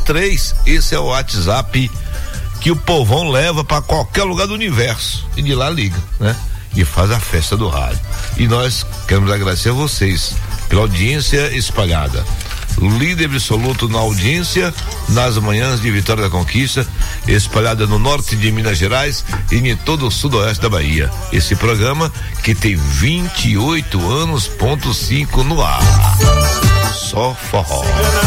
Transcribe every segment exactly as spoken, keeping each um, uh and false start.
três. Esse é o WhatsApp que o povão leva para qualquer lugar do universo e de lá liga, né? E faz a festa do rádio. E nós queremos agradecer a vocês pela audiência espalhada. Líder absoluto na audiência nas manhãs de Vitória da Conquista, espalhada no norte de Minas Gerais e em todo o sudoeste da Bahia. Esse programa que tem vinte e oito anos, ponto cinco no ar. Só forró.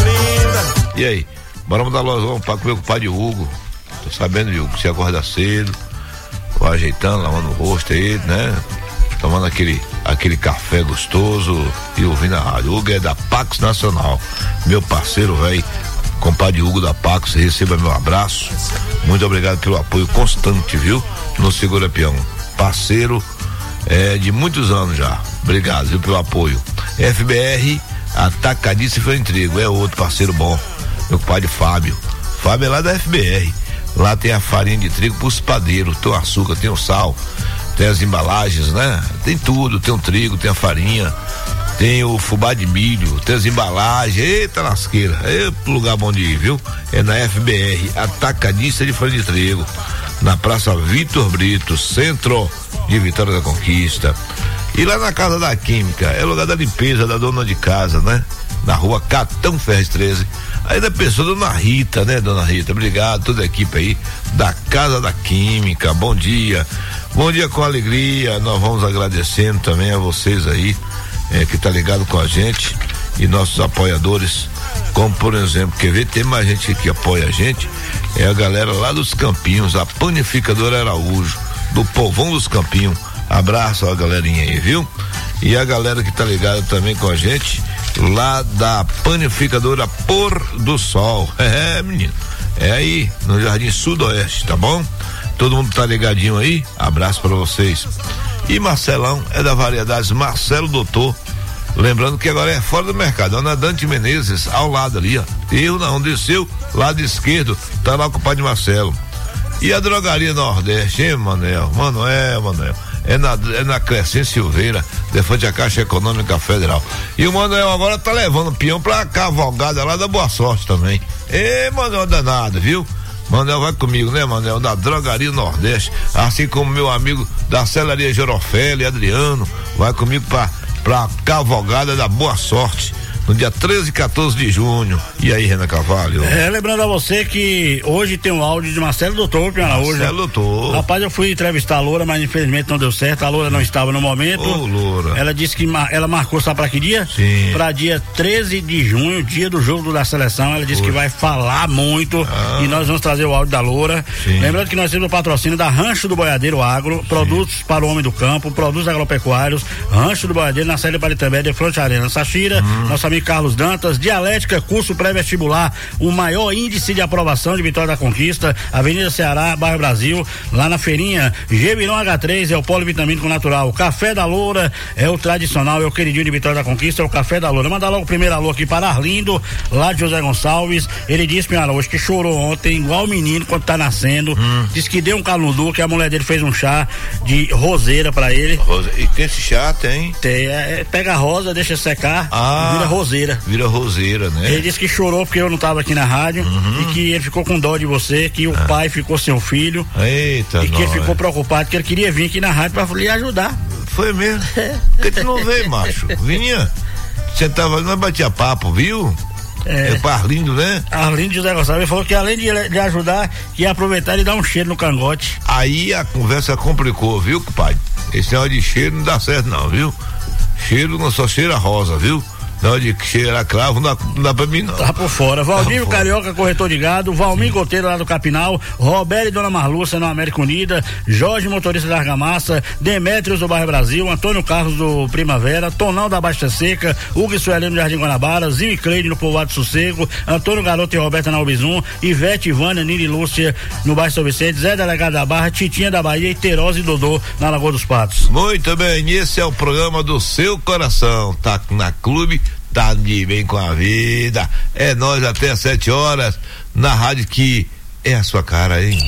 E aí, bora mandar lozão pra comer com o padre Hugo. Tô sabendo, Hugo, que você acorda cedo, vai ajeitando, lavando o rosto aí, né? Tomando aquele, aquele café gostoso e ouvindo a rádio. Hugo é da Pax Nacional, meu parceiro, velho, compadre Hugo da Pax, receba meu abraço. Muito obrigado pelo apoio constante, viu? No Segura Peão. Parceiro é, de muitos anos já. Obrigado, viu, pelo apoio. F B R, Atacadista e Feira de Trigo, é outro parceiro bom. Meu compadre Fábio. Fábio é lá da F B R. Lá tem a farinha de trigo pros padeiros, tem o açúcar, tem o sal, tem as embalagens, né? Tem tudo, tem o trigo, tem a farinha, tem o fubá de milho, tem as embalagens. Eita lasqueira, é lugar bom de ir, viu? É na F B R, Atacadista de Farinha de Trigo, na Praça Vitor Brito, centro de Vitória da Conquista. E lá na Casa da Química, é o lugar da limpeza da dona de casa, né? Na rua Catão Ferres treze. Aí da pessoa, dona Rita, né, dona Rita? Obrigado, toda a equipe aí da Casa da Química. Bom dia. Bom dia com alegria. Nós vamos agradecendo também a vocês aí, é, que tá ligado com a gente e nossos apoiadores. Como, por exemplo, quer ver? Tem mais gente que apoia a gente. É a galera lá dos Campinhos, a Panificadora Araújo, do Povão dos Campinhos. Abraço a galerinha aí, viu? E a galera que tá ligada também com a gente, lá da Panificadora Pôr do Sol. É, menino. É aí, no Jardim Sudoeste, tá bom? Todo mundo tá ligadinho aí? Abraço pra vocês. E Marcelão é da Variedades Marcelo Doutor. Lembrando que agora é fora do mercado. Ana Dante Menezes, ao lado ali, ó. Eu não, desceu, lado esquerdo, tá lá com o pai de Marcelo. E a Drogaria Nordeste, hein, Manuel? Manuel, Manuel. É na, é na Crescente Silveira, de frente à Caixa Econômica Federal. E o Manuel agora tá levando o peão pra cavalgada lá da Boa Sorte também. Ê, Manuel danado, viu? Manuel vai comigo, né, Manuel? Da Drogaria Nordeste, assim como meu amigo da Celaria Jorofélio, Adriano, vai comigo pra, pra cavalgada da Boa Sorte. No dia treze e quatorze de junho. E aí, Renan Carvalho? É, lembrando a você que hoje tem um áudio de Marcelo Doutor, hoje. Marcelo Doutor. Rapaz, eu fui entrevistar a Loura, mas infelizmente não deu certo. A Loura não estava no momento. Ô, Loura. Ela disse que mar, ela marcou, sabe pra que dia? Sim. Pra dia treze de junho, dia do jogo da seleção. Ela disse Oi. que vai falar muito ah. e nós vamos trazer o áudio da Loura. Sim. Lembrando que nós temos o patrocínio da Rancho do Boiadeiro Agro, Sim. produtos para o homem do campo, produtos agropecuários, Rancho do Boiadeiro, na Saída Paritambé, de Fronte Arena, Sachira, hum. nosso amigo Carlos Dantas, Dialética, curso pré-vestibular, o maior índice de aprovação de Vitória da Conquista, Avenida Ceará, bairro Brasil, lá na feirinha, Gevirão H três é o polivitamínico natural, Café da Loura é o tradicional, é o queridinho de Vitória da Conquista, é o Café da Loura. Mandar logo o primeiro alô aqui para Arlindo, lá de José Gonçalves. Ele disse, minha hoje que chorou ontem, igual o menino quando tá nascendo, hum. disse que deu um calundu, que a mulher dele fez um chá de roseira pra ele. Rosa. E tem esse chá, tem? Tem, é, pega a rosa, deixa secar, ah, vira roseira. Vira roseira. Roseira, né? Ele disse que chorou porque eu não estava aqui na rádio uhum. e que ele ficou com dó de você, que o ah. pai ficou sem o filho. Eita, e que ele ficou preocupado, que ele queria vir aqui na rádio para lhe ajudar. Foi mesmo? Por que tu não veio, macho? Vinha, sentava ali, nós batia papo, viu? É, é para Arlindo, né? Arlindo José Gonçalves, ele falou que além de, de ajudar, ia aproveitar e dar um cheiro no cangote. Aí a conversa complicou, viu, pai? Esse negócio de cheiro não dá certo não, viu? Cheiro não só cheira rosa, viu? Não, de cheirar cravo, não dá, não dá pra mim não. Tá por fora. Valdir Carioca, corretor de gado, Valmir Goteiro lá do Capinal, Roberto e Dona Marlúcia no América Unida, Jorge Motorista da Argamassa, Demétrios do Bairro Brasil, Antônio Carlos do Primavera, Tonal da Baixa Seca, Hugo Suelino no Jardim Guanabara, Zinho e Cleide no Povoado Sossego, Antônio Garoto e Roberta na Ubizum, Ivete, Ivânia, Nini Lúcia no Bairro São Vicente, Zé Delegado da Barra, Titinha da Bahia e Terosa e Dodô na Lagoa dos Patos. Muito bem, esse é o programa do seu coração, tá na Clube, tá de bem com a vida, é nós até às sete horas, na rádio que é a sua cara, hein?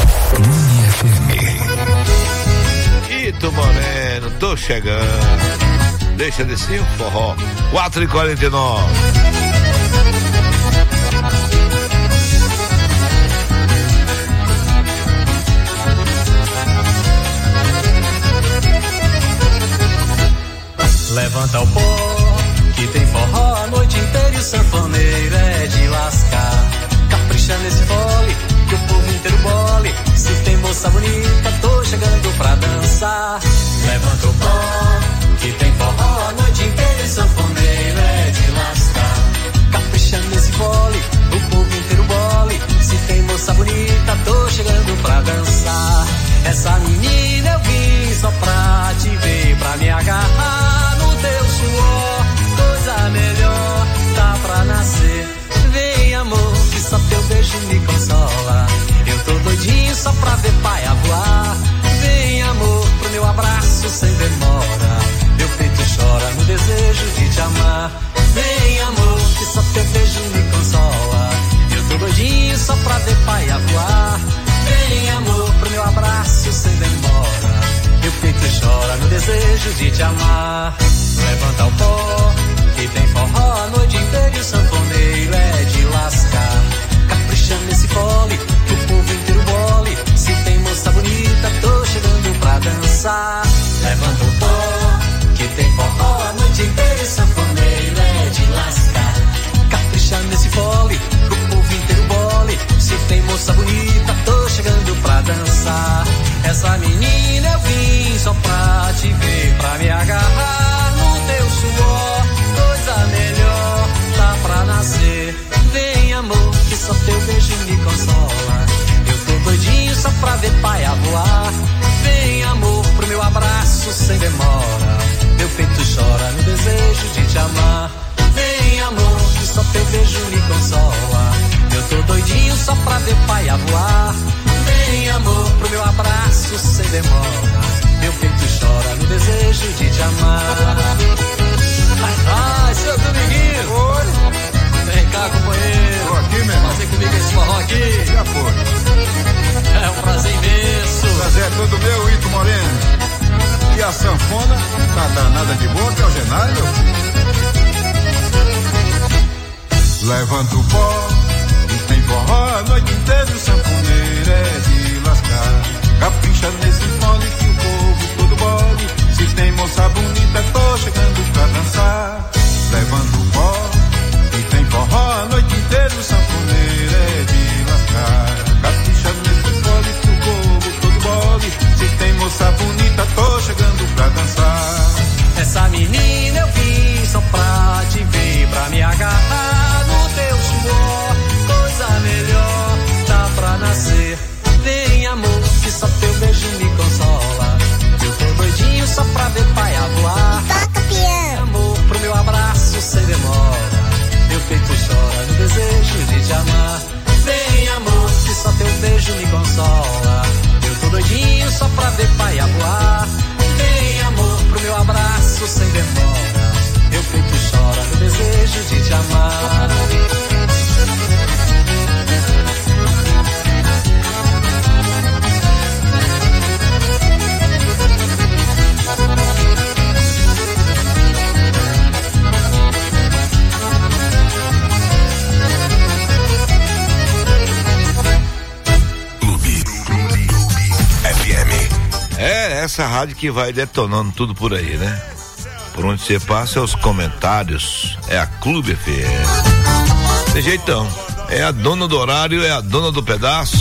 Clube F M. Tito Moreno, tô chegando, deixa descer o forró, quatro e quarenta e nove. só pra ver pai a voar. Vem amor pro meu abraço sem demora. Meu peito chora no desejo de te amar. Levanta o pó, que tem forró a noite inteira e o sanfoneiro é de lascar. Capricha nesse fole, que o povo inteiro bole. Se tem moça bonita, tô chegando pra dançar. Levanta o pó, que tem forró a noite inteira e o sanfoneiro é de lascar. Capricha nesse fole, que o povo inteiro bole. Se tem moça bonita, tô chegando pra dançar. Essa menina eu vim só pra te ver, pra me agarrar no teu suor. Coisa melhor tá pra nascer. Vem amor, que só teu beijo me consola. Eu tô doidinho só pra ver pai a voar. Vem amor pro meu abraço sem demora. Meu peito chora no desejo de te amar. Vem amor, que só teu beijo me consola. Eu tô doidinho só pra ver pai a voar. Vem amor pro meu abraço sem demora. Meu peito chora no desejo de te amar. Ai, seu Dominguinho. Oi. Vem cá, companheiro. Tô aqui, meu irmão. Fazer comigo esse forró aqui. Já foi. É um prazer imenso. O prazer é todo meu, Ito Moreno. E a sanfona tá danada de boa, que é o Genário, meu filho. Levanta o pó, e tem forró a noite inteira, o sanfoneiro é de lascar. Capricha nesse fole que o povo todo bole. Se tem moça bonita, tô chegando pra dançar. Levanta o pó, e tem forró a noite inteira, o sanfoneiro é de lascar. Capricha nesse fole que o povo todo bole. Se tem moça bonita, tô chegando pra dançar. Essa menina eu vim só pra te ver, pra me agarrar no teu suor. Coisa melhor tá pra nascer. Vem amor, que só teu beijo me consola. Eu tô doidinho só pra ver pai a voar. Vem amor pro meu abraço sem demora. Meu peito chora no desejo de te amar. Vem amor, que só teu beijo me consola. Eu tô doidinho só pra ver pai a voar. Vem amor pro meu abraço sem demora. Meu peito chora no desejo de te amar. É essa rádio que vai detonando tudo por aí, né? Por onde você passa é os comentários, é a Clube F M. De jeitão, é a dona do horário, é a dona do pedaço,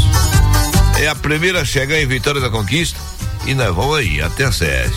é a primeira a chegar em Vitória da Conquista e nós vamos aí, até às sete.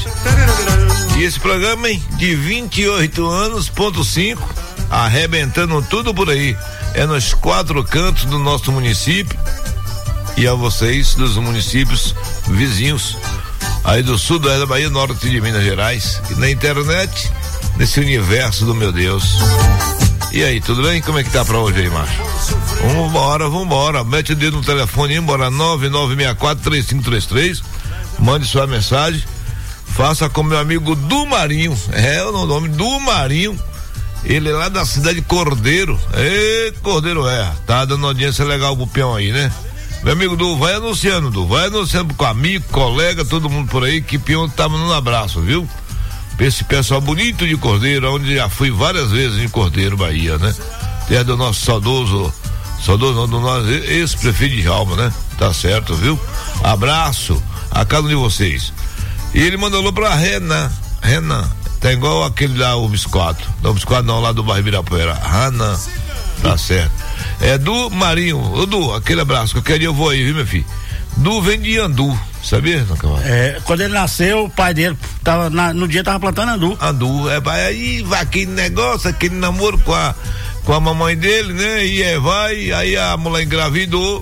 E esse programa, hein, de vinte e oito anos, ponto cinco, arrebentando tudo por aí, é nos quatro cantos do nosso município e a vocês dos municípios vizinhos aí do sul do da Bahia, norte de Minas Gerais, e na internet, nesse universo do meu Deus. E aí, tudo bem? Como é que tá pra hoje aí, macho? Vambora, vambora, mete o dedo no telefone aí, bora nove nove seis quatro três cinco três três, mande sua mensagem, faça com meu amigo do Marinho, é o nome do Marinho, ele é lá da cidade de Cordeiro, ê, Cordeiro é, tá dando audiência legal pro peão aí, né? Meu amigo Du, vai anunciando, Du, vai anunciando com amigo, colega, todo mundo por aí, que peão tá mandando um abraço, viu? Pra esse pessoal bonito de Cordeiro, onde já fui várias vezes em Cordeiro, Bahia, né? Terra do nosso saudoso, saudoso não, do nosso ex-prefeito de Jalma, né? Tá certo, viu? Abraço a cada um de vocês. E ele mandou alô pra Renan, Renan, tá igual aquele lá, o biscoito, não, o biscoito não, lá do bairro Ibirapuera, Renan, tá certo. É do Marinho, ô Du, aquele abraço, qualquer dia eu vou aí, viu, meu filho? Du vem de andu, sabia? É, quando ele nasceu, o pai dele tava na, no dia tava plantando andu. Andu, é, vai aí, vai aquele negócio, aquele namoro com a, com a mamãe dele, né? E é, vai, aí a mulher engravidou,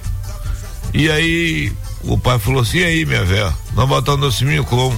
e aí o pai falou assim, aí minha velha, nós botamos nosso menino como?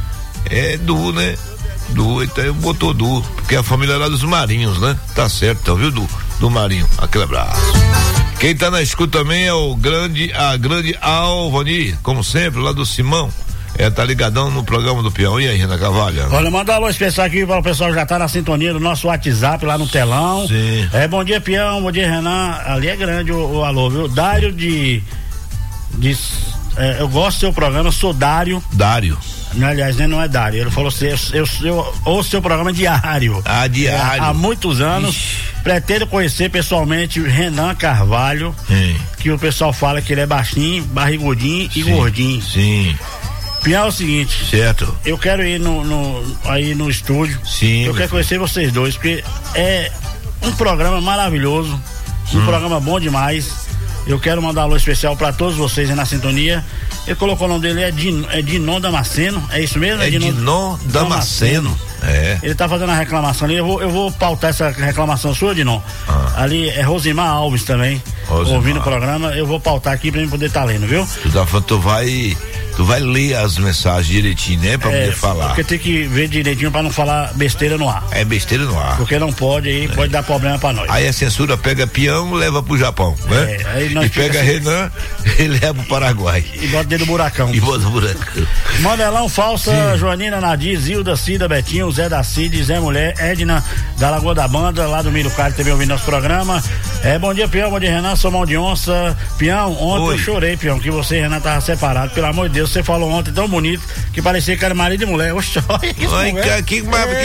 É Du, né? Du, então botou Du, porque a família era dos Marinhos, né? Tá certo, então, viu, Du? Do Marinho, aquele abraço. Quem tá na escuta também é o grande, a grande Alvani, como sempre, lá do Simão, É, tá ligadão no programa do Peão. E aí, Renan Carvalho? Olha, mandar um alô especial aqui para o pessoal que já tá na sintonia do nosso WhatsApp lá no telão. Sim. É, bom dia, Peão, bom dia, Renan. Ali é grande o, o alô, viu? Dário de. de é, eu gosto do seu programa, sou Dário. Dário. Não, aliás, né, não é Dário. Ele falou assim: eu, eu, eu ouço seu programa diário. Ah, diário. É, há muitos anos. Ixi. Pretendo conhecer pessoalmente o Renan Carvalho. Sim. Que o pessoal fala que ele é baixinho, barrigudinho e sim, gordinho. Sim. Pião, é o seguinte. Certo. Eu quero ir no, no, aí no estúdio. Sim. Eu quero conhecer vocês dois, porque é um programa maravilhoso. Um hum. programa bom demais. Eu quero mandar um alô especial para todos vocês aí na sintonia. Ele colocou o nome dele, é, Din, é Dinon Damasceno, é isso mesmo? É Dinon, Dinon Damasceno. É. Ele tá fazendo a reclamação ali, eu vou, eu vou pautar essa reclamação sua, Dinon. Ah. Ali é Rosimar Alves também, Rosimar. Ouvindo o programa, eu vou pautar aqui pra mim poder estar tá lendo, viu? Tu tá falando, tu vai, tu vai ler as mensagens direitinho, né? Pra é, poder falar. Porque tem que ver direitinho pra não falar besteira no ar. É besteira no ar. Porque não pode, aí é. pode dar problema pra nós. Aí a censura pega Peão, leva pro Japão, né? É, aí nós e pega assim, Renan e leva pro Paraguai. E bota dentro do buracão. E bota no buracão. Mandelão, Falsa, sim. Joanina, Nadir, Zilda, Cida, Betinho, Zé da Cid, Zé Mulher, Edna, da Lagoa da Banda, lá do Miro Cari, também ouvindo nosso programa. É, bom dia, Peão, bom dia, Renan, sou mão de onça. Peão, ontem Oi. eu chorei, Peão, que você e Renan tava separado. Pelo amor de Deus, você falou ontem tão bonito que parecia que era marido e mulher. Oxe, olha que Oi, conversa. Que, que,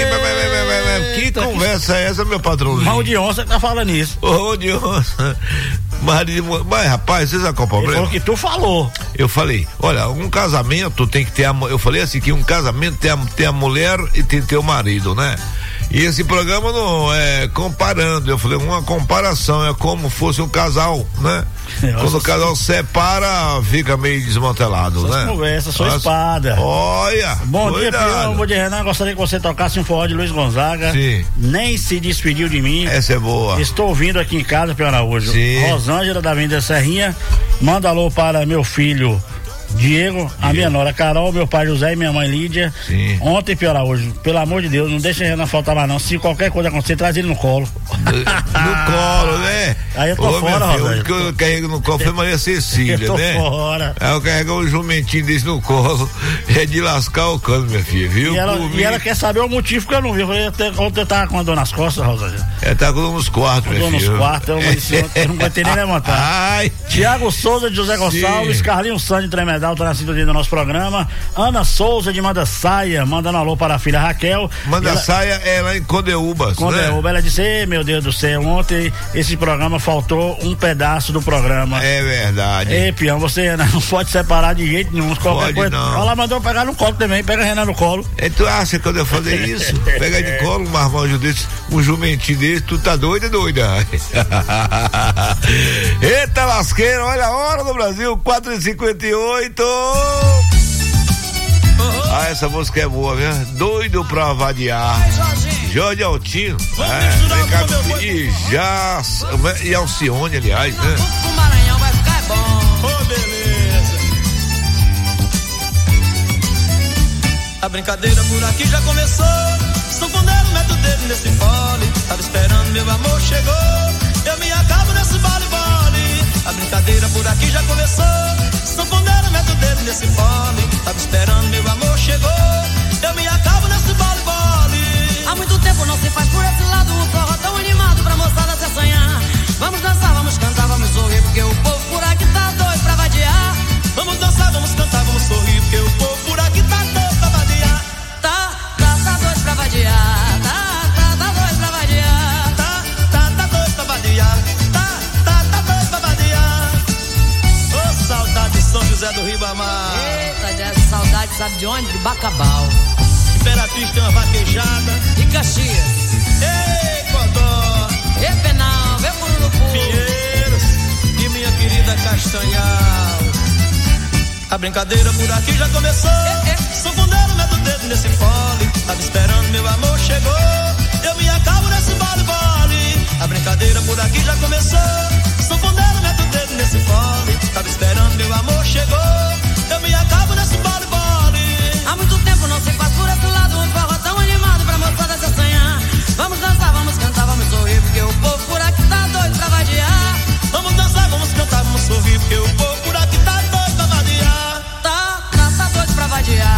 que, que conversa é essa, meu patrão? Mão de onça que tá falando isso. Ô, de onça. Marido, mas rapaz, vocês sabem qual é o problema? Ele falou que tu falou. Eu falei, olha, um casamento tem que ter a, eu falei assim, que um casamento tem a, tem a mulher e tem que ter o marido, né? E esse programa não é comparando, eu falei, uma comparação, é como fosse um casal, né? Nossa, quando o casal sim. separa, fica meio desmantelado, Essas né? Conversa, sua espada. Olha! Bom cuidado. Dia, Pião, bom dia, Renan. Gostaria que você tocasse um forró de Luiz Gonzaga. Sim. Nem se despediu de mim. Essa é boa. Estou ouvindo aqui em casa, Pião Araújo. Sim. Rosângela da Avenida Serrinha. Manda alô para meu filho Diego, Diego, a minha nora Carol, meu pai José e minha mãe Lídia. Sim. Ontem, Piora, hoje, pelo amor de Deus, não deixa Renan faltar mais não. Se qualquer coisa acontecer, traz ele no colo. No, no colo, né? Aí eu tô Ô, fora, Rosa. O que eu carrego no colo foi Maria Cecília, eu tô né? fora. Aí eu carrego um jumentinho desse no colo, é de lascar o cano, minha filha, viu? E ela, e ela quer saber o motivo que eu não vi. Eu falei, até, ontem eu tava com a dor nas costas, Rosa. Ela tá com dor nos quartos, minha filha. Dor nos quartos, eu, eu não aguentei nem levantar. Ai. Tiago Souza de José Gonçalves, Sim. Carlinhos Santos de Tremedal, tá na sintonia do nosso programa. Ana Souza de Manda Saia, mandando alô para a filha Raquel. Manda ela, Saia é lá em Condeúbas, Condeúbas, né? Ela disse, ei, meu Deus do céu, ontem esse programa faltou um pedaço do programa. É verdade. Ei, Pião, você não pode separar de jeito nenhum, qualquer pode coisa. Não. Ela mandou pegar no colo também, pega a Renan no colo. E tu acha que quando eu fazer isso, pegar de colo um marmanjo desse, um jumentinho desse, tu tá doida, doida? Eita lasqueira, olha a hora do Brasil, quatro e cinquenta e oito. Ah, essa música é boa, viu? Doido pra vadiar. Jorge Altino. É, e já. E Alcione, aliás, né? O Maranhão vai ficar bom. Oh, beleza. A brincadeira por aqui já começou. Sanfoneiro, meto o dedo nesse fole. Tava esperando, meu amor chegou. Eu me acabo nesse vole-vole. A brincadeira por aqui já começou. Sanfoneiro, meto o dedo nesse fole. Tava esperando, meu amor chegou. Eu me acabo nesse vole-vole. Há muito tempo não se faz por esse lado um forró tão animado pra moçada se assanhar. Vamos dançar, vamos cantar, vamos sorrir, porque o povo por aqui tá doido pra vadiar. Vamos dançar, vamos cantar, vamos sorrir, porque o povo por aqui tá doido pra vadiar. Tá, tá, tá doido pra vadiar. Tá, tá, tá doido pra vadiar. Tá, tá, tá doido pra vadiar. Tá, tá, tá doido pra vadiar. Ô, oh, saudade de São José do Ribamar. Eita, dessa saudade, sabe de onde? De Bacabal. Imperatriz tem uma vaquejada. E Caxias. Ei, Codó. E Penal, vê Mururupu. Pinheiros e minha querida Castanhal. A brincadeira por aqui já começou. É, é. Sanfoneiro, mete o dedo nesse fole. Tava esperando, meu amor chegou. Eu me acabo nesse vole-vole. A brincadeira por aqui já começou. Sanfoneiro, mete o dedo nesse fole. Tava esperando, meu amor chegou. Eu me acabo nesse vole-vole. Há muito tempo não se faz por esse lado um forró tão animado pra moçada se assanhar. Vamos dançar, vamos cantar, vamos sorrir, porque o povo por aqui tá doido pra vadiar. Vamos dançar, vamos cantar, vamos sorrir, porque o povo por aqui tá doido pra vadiar. Tá, tá, tá doido pra vadiar.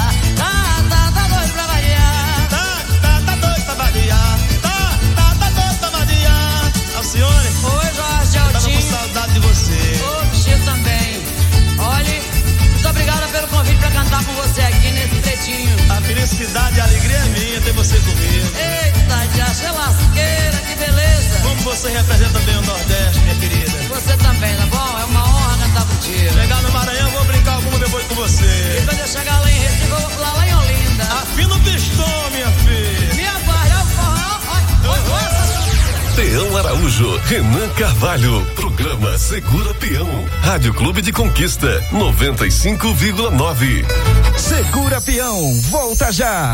Araújo, Renan Carvalho, programa Segura Peão, Rádio Clube de Conquista, noventa e cinco vírgula nove. Segura Peão, volta já.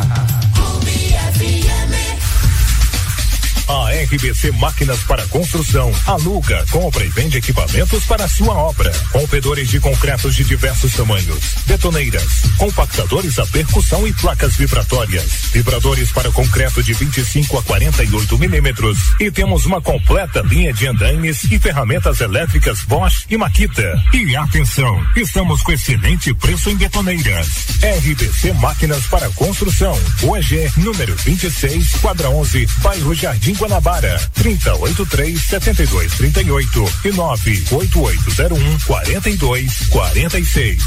A R B C Máquinas para Construção aluga, compra e vende equipamentos para a sua obra. Rompedores de concretos de diversos tamanhos, betoneiras, compactadores a percussão e placas vibratórias, vibradores para concreto de vinte e cinco a quarenta e oito milímetros. E temos uma completa linha de andaimes e ferramentas elétricas Bosch e Makita. E atenção, estamos com excelente preço em betoneiras. R B C Máquinas para Construção, U E G, número vinte e seis, quadra onze, bairro Jardim Guanabara, trinta, oitenta e três, setenta e dois, trinta e oito e nove oito oito zero um, quarenta e dois, quarenta e seis.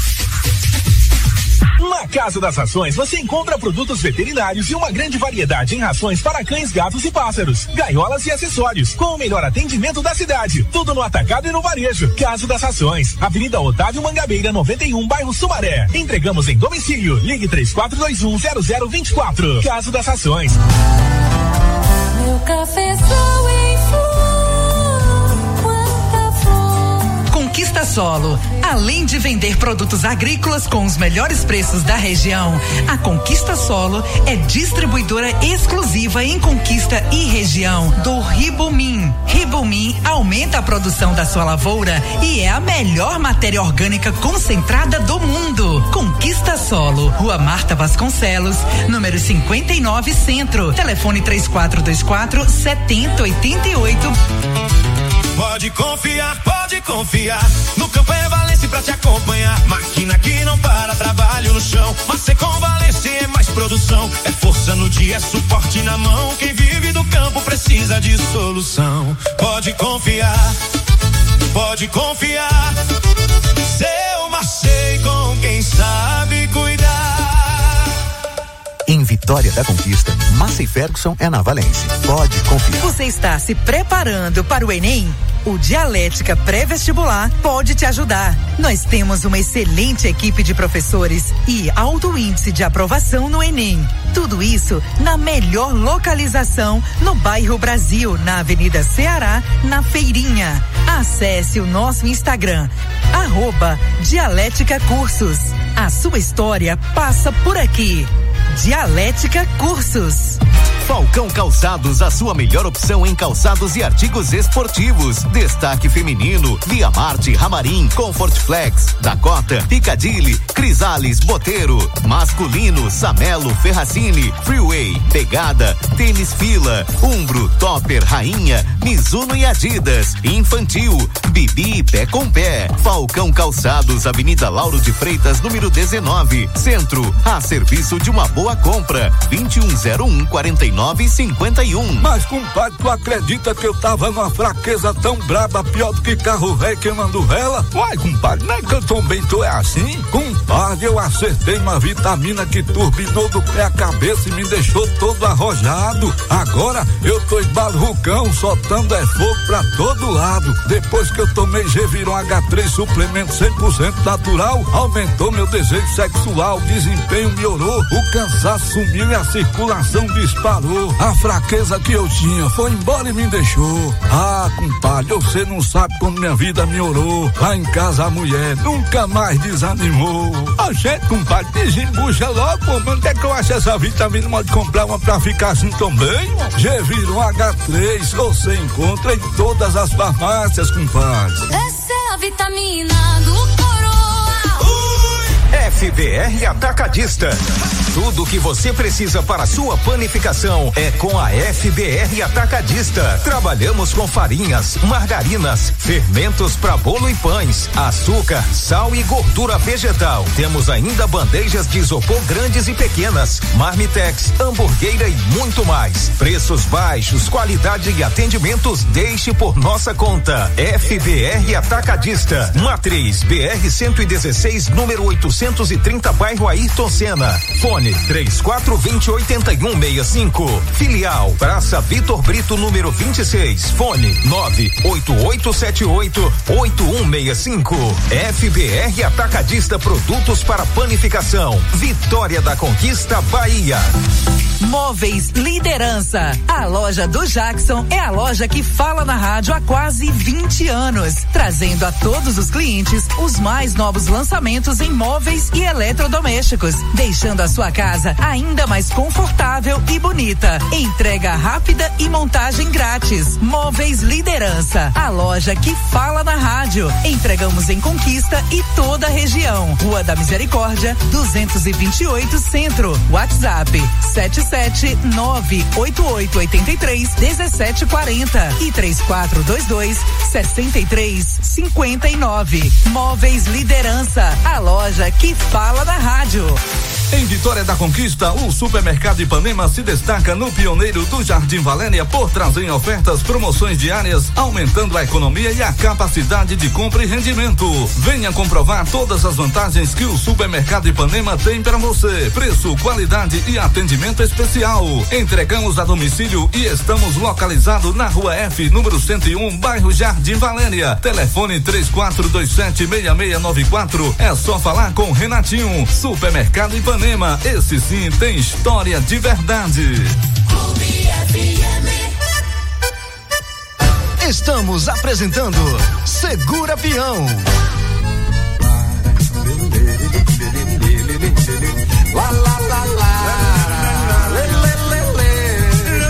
Na Casa das Rações você encontra produtos veterinários e uma grande variedade em rações para cães, gatos e pássaros, gaiolas e acessórios, com o melhor atendimento da cidade. Tudo no atacado e no varejo. Casa das Rações, Avenida Otávio Mangabeira, noventa e um, bairro Sumaré. Entregamos em domicílio. Ligue três quatro dois um, zero zero dois quatro. Casa das Rações. Meu cafezal em flor, quanta flor. Conquista Solo. Além de vender produtos agrícolas com os melhores preços da região, a Conquista Solo é distribuidora exclusiva em Conquista e região do Ribomin. Ribomin aumenta a produção da sua lavoura e é a melhor matéria orgânica concentrada do mundo. Conquista Solo, Rua Marta Vasconcelos, número cinquenta e nove, Centro. Telefone três quatro dois quatro, sete zero oito oito. Pode confiar, pode confiar. No campo é Valência pra te acompanhar. Máquina que não para, trabalho no chão. Mas com Valência é mais produção. É força no dia, é suporte na mão. Quem vive do campo precisa de solução. Pode confiar, pode confiar. Seu Marcei com quem sabe cuidar. Em Vitória da Conquista, Massey Ferguson é na Valência. Pode confiar. Você está se preparando para o Enem? O Dialética Pré-Vestibular pode te ajudar. Nós temos uma excelente equipe de professores e alto índice de aprovação no Enem. Tudo isso na melhor localização no bairro Brasil, na Avenida Ceará, na Feirinha. Acesse o nosso Instagram, arroba Dialética Cursos. A sua história passa por aqui. Dialética Cursos. Falcão Calçados, a sua melhor opção em calçados e artigos esportivos. Destaque feminino, Via Marte, Ramarim, Comfort Flex, Dakota, Piccadilly, Crisales, Boteiro. Masculino, Samelo, Ferracini, Freeway, Pegada, Tênis Fila, Umbro, Topper, Rainha, Mizuno e Adidas. Infantil, Bibi Pé com Pé. Falcão Calçados, Avenida Lauro de Freitas, número dezenove, Centro, a serviço de uma boa compra. vinte e um zero um, quarenta e nove, cinquenta e um. Mas, compadre, tu acredita que eu tava numa fraqueza tão braba, pior do que carro velho queimando vela? Uai, compadre, não é que eu também tô é assim? Compadre, eu acertei uma vitamina que turbinou do pé à cabeça e me deixou todo arrojado. Agora eu tô embalucão, soltando é fogo pra todo lado. Depois que eu tomei Geviron H três, suplemento cem por cento natural, aumentou meu desejo sexual, o desempenho melhorou, o cansaço sumiu e a circulação disparou. A fraqueza que eu tinha foi embora e me deixou. Ah, compadre, você não sabe como minha vida melhorou. Lá em casa a mulher nunca mais desanimou. A gente, compadre, desembucha logo, pô, onde é que eu acho essa vitamina? Pode comprar uma pra ficar assim também? Geviron H três, você encontra em todas as farmácias, compadre. Essa é a vitamina do Coroa. Ui! F B R Atacadista. Tudo o que você precisa para sua panificação é com a F B R Atacadista. Trabalhamos com farinhas, margarinas, fermentos para bolo e pães, açúcar, sal e gordura vegetal. Temos ainda bandejas de isopor grandes e pequenas, marmitex, hamburgueira e muito mais. Preços baixos, qualidade e atendimentos, deixe por nossa conta. F B R Atacadista. Matriz B R cento e dezesseis, número oitocentos e trinta, bairro Ayrton Senna. Fone três quatro dois zero, oito um seis cinco. Filial Praça Vitor Brito, número vinte e seis. Fone nove oito oito sete oito, oito um seis cinco. F B R Atacadista, produtos para panificação. Vitória da Conquista, Bahia. Móveis Liderança. A loja do Jackson é a loja que fala na rádio há quase vinte anos, trazendo a todos os clientes os mais novos lançamentos em móveis e eletrodomésticos, deixando a sua casa ainda mais confortável e bonita. Entrega rápida e montagem grátis. Móveis Liderança, a loja que fala na rádio. Entregamos em Conquista e toda a região. Rua da Misericórdia, duzentos e vinte e oito Centro. WhatsApp sete sete nove oito oito oito três um sete quatro zero e três quatro dois dois sessenta e três cinquenta e nove. Móveis Liderança, a loja que fala na rádio. Em Vitória da Conquista, o Supermercado Ipanema se destaca no pioneiro do Jardim Valéria por trazer ofertas, promoções diárias, aumentando a economia e a capacidade de compra e rendimento. Venha comprovar todas as vantagens que o Supermercado Ipanema tem para você. Preço, qualidade e atendimento especial. Entregamos a domicílio e estamos localizados na Rua F, número cento e um, bairro Jardim Valéria. Telefone três quatro dois sete seis seis nove quatro. É só falar com Renatinho. Supermercado Ipanema. Esse sim tem história de verdade. Estamos apresentando Segura Peão. Lá, lá, lá, lá, lê, lê, lê, lê.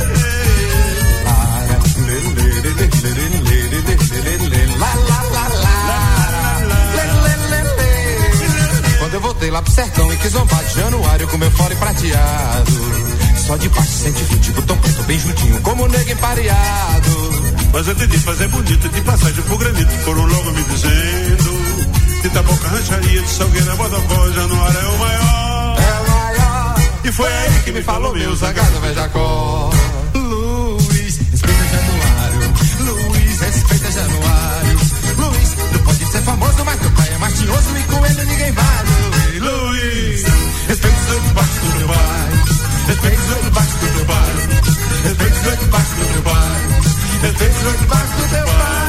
Lá, lá, lá, lá, lê, lê, lê, lê. Quando eu voltei lá pro sertão e quis zombar de Januário com meu fole prateado, só de baixo cento e vinte, botão preto bem juntinho como nego empareado. Mas eu tentei fazer bonito de passagem pro granito, foram logo me dizendo: de Taboca, Rancharia, de Salgueira, Bodocó, Januário é o maior. É o maior. E foi aí que me falou meu zangado velho Jacó. Luiz, respeita Januário. Luiz, respeita Januário. Luiz, tu pode ser famoso, mas teu pai é mais tinhoso e com ele ninguém vai. Luiz, Luiz, respeita os oito baixos do meu pai. Respeita os oito baixos do meu pai. Respeita os oito baixos do meu pai. Respeita os oito baixos do meu pai.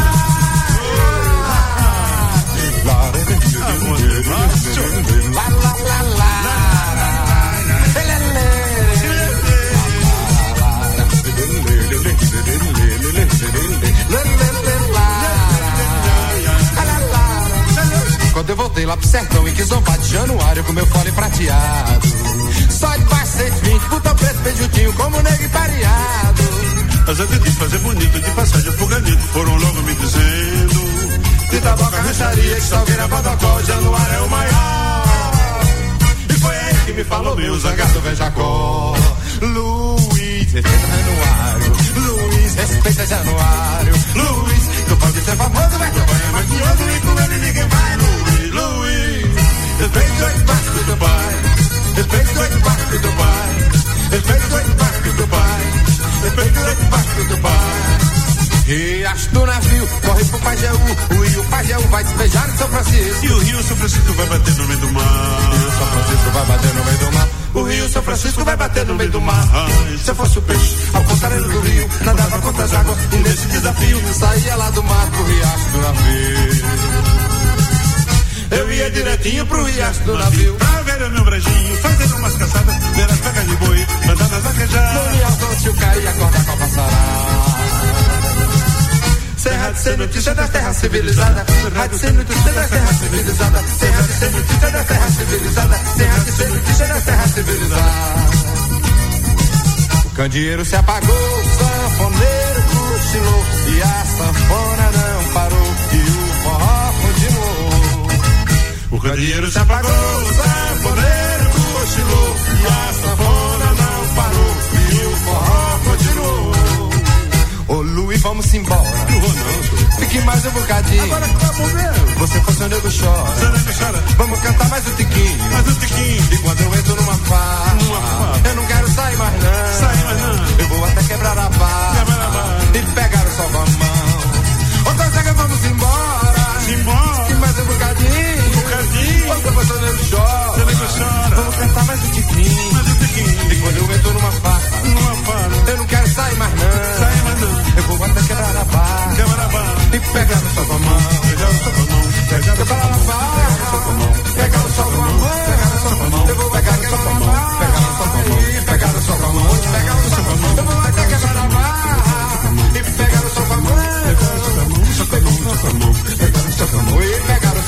Lá, lá, lá, lá. Quando eu voltei lá pro sertão e quis zombar de Januário com meu fole prateado, só de baixo cento e vinte, botão preto bem juntinho como nego pareado. Mas eu tentei fazer bonito de passagem pro granito, foram logo me dizendo: de Taboca, Rancharia, de Salgueira, Bodocó, Januário é o maior. E foi aí que me falou meu zangado velho Jacó. Luiz, respeita Januário. Luiz, respeita Januário. Luiz, tu pode ser famoso, mas teu pai é mais tinhoso e com ele ninguém vai. Luiz, Luiz, respeita os oito baixos do teu pai. Respeita os oito baixos do teu pai. Respeita os oito baixos do teu pai. Respeita os oito baixos do teu pai. Riacho do navio, corre pro Pajeú. O rio Pajeú vai se beijar no São Francisco. E o rio São Francisco vai bater no meio do mar. O rio São Francisco vai bater no meio do mar. O rio São Francisco vai bater no meio do mar. Se eu fosse o peixe, ao contrário do rio, nadava contra as águas. E nesse desafio, saía lá do mar pro riacho do navio. Eu ia direitinho pro riacho do navio. Pra ver o meu brejinho, fazendo umas caçadas, ver as pecas de boi, andar nas vaquejadas. No riacho se o cair e acordar com a passarada. Serra de ser notícia da terra civilizada. Serra de ser notícia da terra civilizada. Serra de ser notícia da terra civilizada. Serra de ser notícia da terra civilizada. O candeeiro se apagou, o sanfoneiro cochilou e a sanfona não parou e o forró continuou. O candeeiro se apagou, o sanfoneiro cochilou e a sanfona não parou e o forró continuou. Ô Luiz, vamos embora. Fique mais um bocadinho. Agora que tá bom mesmo. Você for seu nego chora. Seu nego chora. Vamos cantar mais um tiquinho. Mais um tiquinho. E quando eu entro numa farra, numa farra, eu não quero sair mais não. Sair mais não. Eu vou até quebrar a barra. Quebrar a barra. E pegar o sol com a mão. Ô colega, vamos embora. Embora. Fique mais um bocadinho. Um bocadinho. Você for seu nego chora. Seu nego chora. Vamos cantar mais um tiquinho. Mais um tiquinho. E quando eu entro numa farra, numa farra, eu não quero sair mais não. Sair mais não. Eu vou até quebrar a barra. Quebrar a barra. E pegar o sol com a mão. Pegar o sol com a mão. Pegar o sol com a mão. Pegar o sol com a mão. Pegar o sol com a mão. Eu vou pegar o sol com a mão. Pegar o sol com a mão. Pegar o sol com a mão.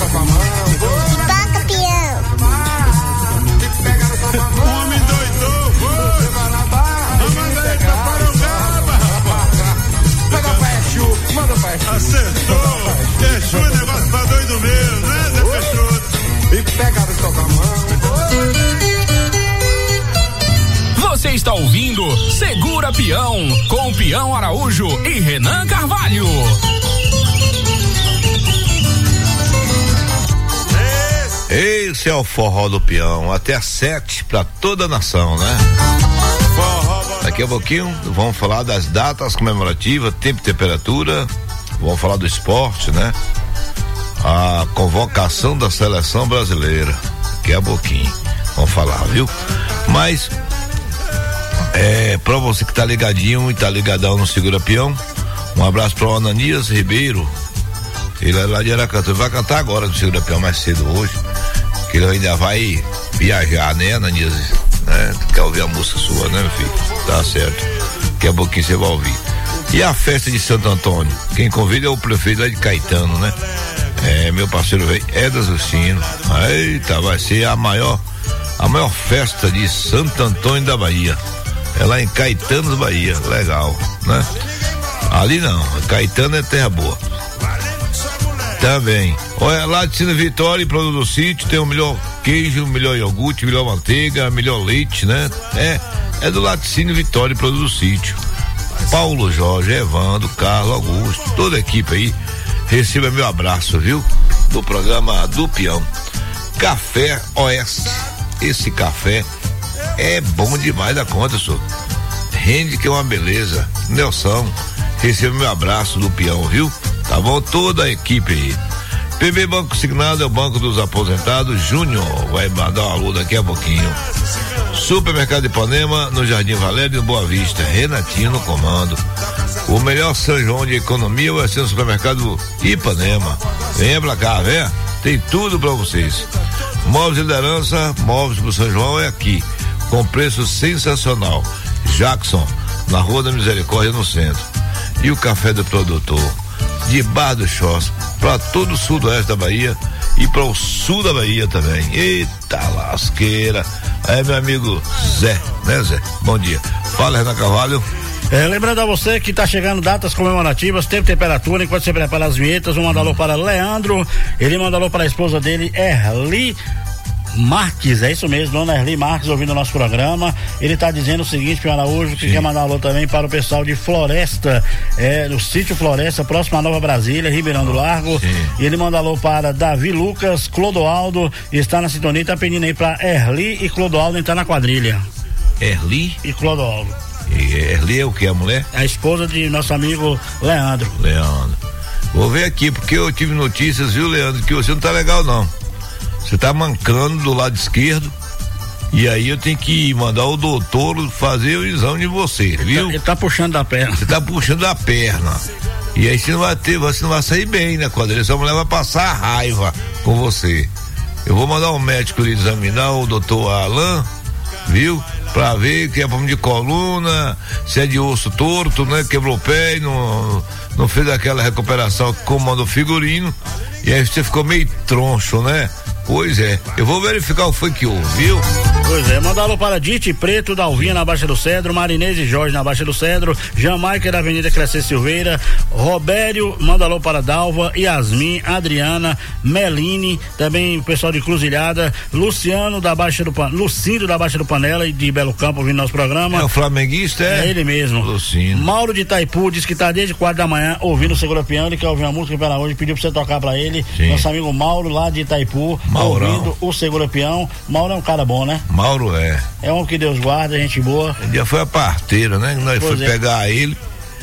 só com a mão. E toca peão. O homem doidou, foi. Manda aí pra Parangaba. Manda pra Exu, manda pra Exu. Acertou. Exu é negócio pra doido mesmo, né, Zé Peixoto? E pegaram só com a mão. Você está ouvindo Segura Peão, com Peão Araújo e Renan Carvalho. Esse é o forró do peão, até às sete para toda a nação, né? Daqui a pouquinho vamos falar das datas comemorativas, tempo e temperatura, vamos falar do esporte, né? A convocação da seleção brasileira, daqui a pouquinho vamos falar, viu? Mas é, pra você que tá ligadinho e tá ligadão no Segura Peão, um abraço pro Ananias Ribeiro, ele é lá de Aracatu, ele vai cantar agora no Segura Peão mais cedo hoje, que ele ainda vai viajar, né, Ananias? Né? Quer ouvir a música sua, né, meu filho? Tá certo, daqui a pouquinho você vai ouvir. E a festa de Santo Antônio, quem convida é o prefeito lá de Caetano, né? É, meu parceiro velho, Edas Justino. Eita, vai ser a maior, a maior festa de Santo Antônio da Bahia. É lá em Caetano, Bahia, legal, né? Ali não, Caetano é terra boa. Também. Olha, lá de Cine Vitória e Produto do Sítio tem o melhor queijo, o melhor iogurte, melhor manteiga, melhor leite, né? É, é do Laticínio Vitória e Produto do Sítio. Paulo Jorge, Evandro, Carlos, Augusto, toda a equipe aí, receba meu abraço, viu? Do programa do Peão. Café Oeste. Esse café é bom demais da conta, senhor. Rende que é uma beleza. Nelson, receba meu abraço do Peão, viu? Tá bom? Toda a equipe aí. P B Banco Signado é o Banco dos Aposentados. Júnior vai mandar um alô daqui a pouquinho. Supermercado Ipanema, no Jardim Valério e no Boa Vista. Renatinho no comando. O melhor São João de economia vai ser no supermercado Ipanema. Venha pra cá, venha. Tem tudo pra vocês. Móveis de liderança, móveis pro São João é aqui. Com preço sensacional. Jackson, na Rua da Misericórdia, no centro. E o café do produtor, de Bar do Chós, para todo o sudoeste da Bahia e para o sul da Bahia também. Eita lasqueira. É meu amigo Zé, né, Zé? Bom dia. Fala, Renan Carvalho. É, lembrando a você que está chegando datas comemorativas, tempo e temperatura, enquanto você prepara as vinhetas, um mandalô para Leandro, ele mandalô para a esposa dele, Erli Marques, é isso mesmo, dona Erli Marques, ouvindo o nosso programa. Ele está dizendo o seguinte, Peão Araújo, que Sim. quer mandar alô também para o pessoal de Floresta, é, do sítio Floresta, próximo à Nova Brasília, Ribeirão do Largo. Sim. E ele manda alô para Davi Lucas, Clodoaldo, está na sintonia, está pedindo aí para Erli e Clodoaldo entrar na quadrilha. Erli e Clodoaldo. E Erli é o que, a mulher? A esposa de nosso amigo Leandro. Leandro. Vou ver aqui, porque eu tive notícias, viu, Leandro, que você não tá legal, não. Você tá mancando do lado esquerdo, e aí eu tenho que mandar o doutor fazer o exame de você, ele viu? Tá, ele tá puxando da perna. Você tá puxando da perna. E aí você não vai ter, você não vai sair bem, né, quadrilha? Essa mulher vai passar raiva com você. Eu vou mandar um médico lhe examinar, o doutor Alain, viu? Pra ver que é problema de coluna, se é de osso torto, né? Quebrou o pé e não, não fez aquela recuperação como manda o figurino. E aí você ficou meio troncho, né? Pois é, eu vou verificar o que foi que houve, viu? Pois é, manda alô para Dite Preto, Dalvinha na Baixa do Cedro, Marinês e Jorge na Baixa do Cedro, Jamaica da Avenida Crescer Silveira, Robério, manda alô para Dalva, Yasmin, Adriana, Meline, também o pessoal de Cruzilhada, Luciano da Baixa do Pan, Lucindo da Baixa do Panela e de Belo Campo ouvindo nosso programa. É o flamenguista, é? É ele mesmo. Lucindo. Mauro de Itaipu diz que tá desde quatro da manhã ouvindo o Segura Peão, ele quer ouvir uma música para hoje, pediu pra você tocar pra ele. Sim. Nosso amigo Mauro lá de Itaipu. Maurão. Ouvindo o Segura Peão. Mauro é um cara bom, né? Mauro é. É um que Deus guarda, gente boa. Um dia foi a parteira, né? Nós fomos é. pegar ele,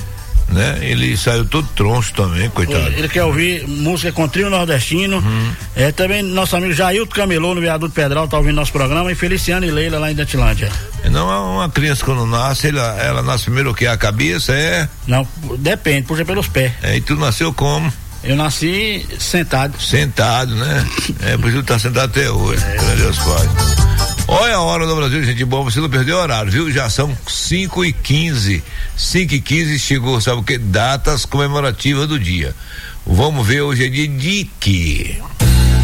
né? Ele saiu todo troncho também, coitado. Ele quer ouvir música com trio nordestino. Uhum. É também nosso amigo Jailton Camelô no Viaduto Pedral tá ouvindo nosso programa, e Feliciano e Leila lá em Dantilândia. Não é uma criança quando nasce, ela, ela nasce primeiro o que? A cabeça, é? Não, depende, puxa pelos pés. É, e tu nasceu como? Eu nasci sentado. Sentado, né? É, por isso tá sentado até hoje. É. Deus Pai. Olha a hora do Brasil, gente boa, você não perdeu o horário, viu? Já são cinco e quinze. cinco e quinze chegou, sabe o que? Datas comemorativas do dia. Vamos ver, hoje é dia de quê?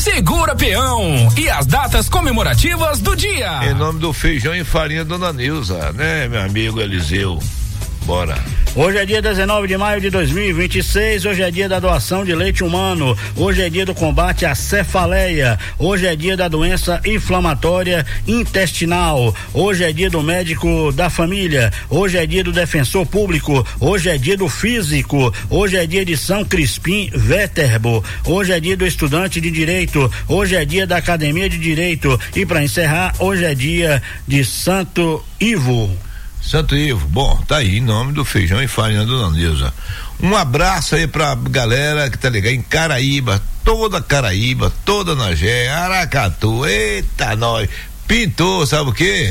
Segura Peão e as datas comemorativas do dia. Em nome do feijão e farinha Dona Nilza, né, meu amigo Eliseu? Bora. Hoje é dia dezenove de maio de dois mil e vinte e seis, hoje é dia da doação de leite humano, hoje é dia do combate à cefaleia, hoje é dia da doença inflamatória intestinal, hoje é dia do médico da família, hoje é dia do defensor público, hoje é dia do físico, hoje é dia de São Crispim Viterbo, hoje é dia do estudante de direito, hoje é dia da academia de direito e para encerrar, hoje é dia de Santo Ivo. Santo Ivo, bom, tá aí, em nome do feijão e farinha Dona Nilza. Um abraço aí pra galera que tá ligada em Caraíba, toda Caraíba, toda Nagé, Aracatu, eita nós, pintou, sabe o quê?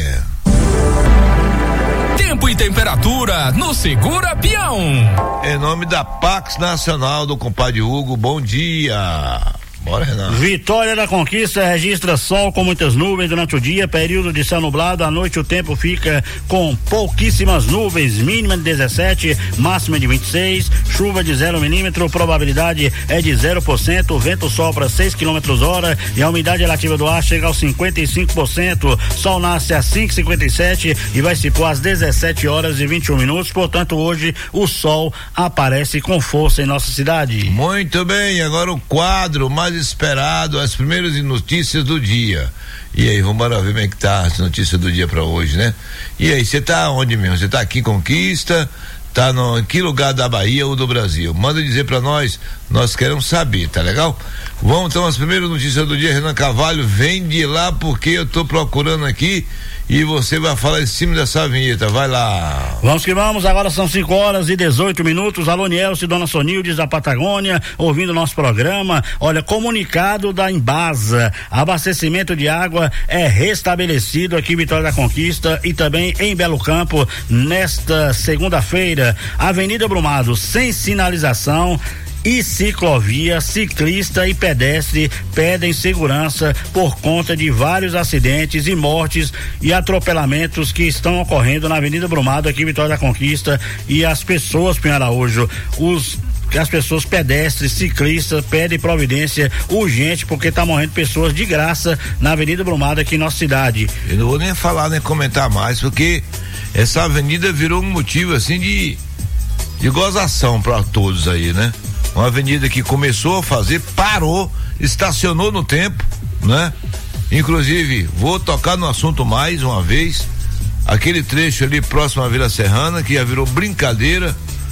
Tempo e temperatura no Segura Peão. Em nome da Pax Nacional do compadre Hugo, bom dia. Bora, Renan. Vitória da Conquista registra sol com muitas nuvens durante o dia, período de céu nublado, à noite o tempo fica com pouquíssimas nuvens, mínima de dezessete, máxima de vinte e seis, chuva de zero milímetro, probabilidade é de zero por cento, o vento sopra seis quilômetros hora e a umidade relativa do ar chega aos cinquenta e cinco por cento, sol nasce às cinco e cinquenta e sete e vai se pôr às dezessete horas e vinte e um minutos, portanto hoje o sol aparece com força em nossa cidade. Muito bem, agora o quadro mais esperado, as primeiras notícias do dia. E aí, vamos ver como é que tá as notícias do dia pra hoje, né? E aí, você tá onde mesmo? Você tá aqui em Conquista? Tá no, em que lugar da Bahia ou do Brasil? Manda dizer pra nós, nós queremos saber, tá legal? Vamos então, as primeiras notícias do dia. Renan Carvalho, vem de lá porque eu tô procurando aqui e você vai falar em cima dessa vinheta, vai lá. Vamos que vamos, agora são cinco horas e dezoito minutos, alô Nielce, Dona Sonildes da Patagônia, ouvindo nosso programa. Olha, comunicado da Embasa, abastecimento de água é restabelecido aqui em Vitória da Conquista e também em Belo Campo nesta segunda-feira. Avenida Brumado sem sinalização e ciclovia, ciclista e pedestre pedem segurança por conta de vários acidentes e mortes e atropelamentos que estão ocorrendo na Avenida Brumado aqui em Vitória da Conquista e as pessoas, Pinho Araújo, os que as pessoas pedestres, ciclistas pedem providência urgente porque tá morrendo pessoas de graça na Avenida Brumado aqui em nossa cidade. Eu não vou nem falar nem comentar mais porque essa avenida virou um motivo assim de de gozação para todos aí, né? Uma avenida que começou a fazer, parou, estacionou no tempo, né? Inclusive, vou tocar no assunto mais uma vez, aquele trecho ali próximo à Vila Serrana, que já virou brincadeira,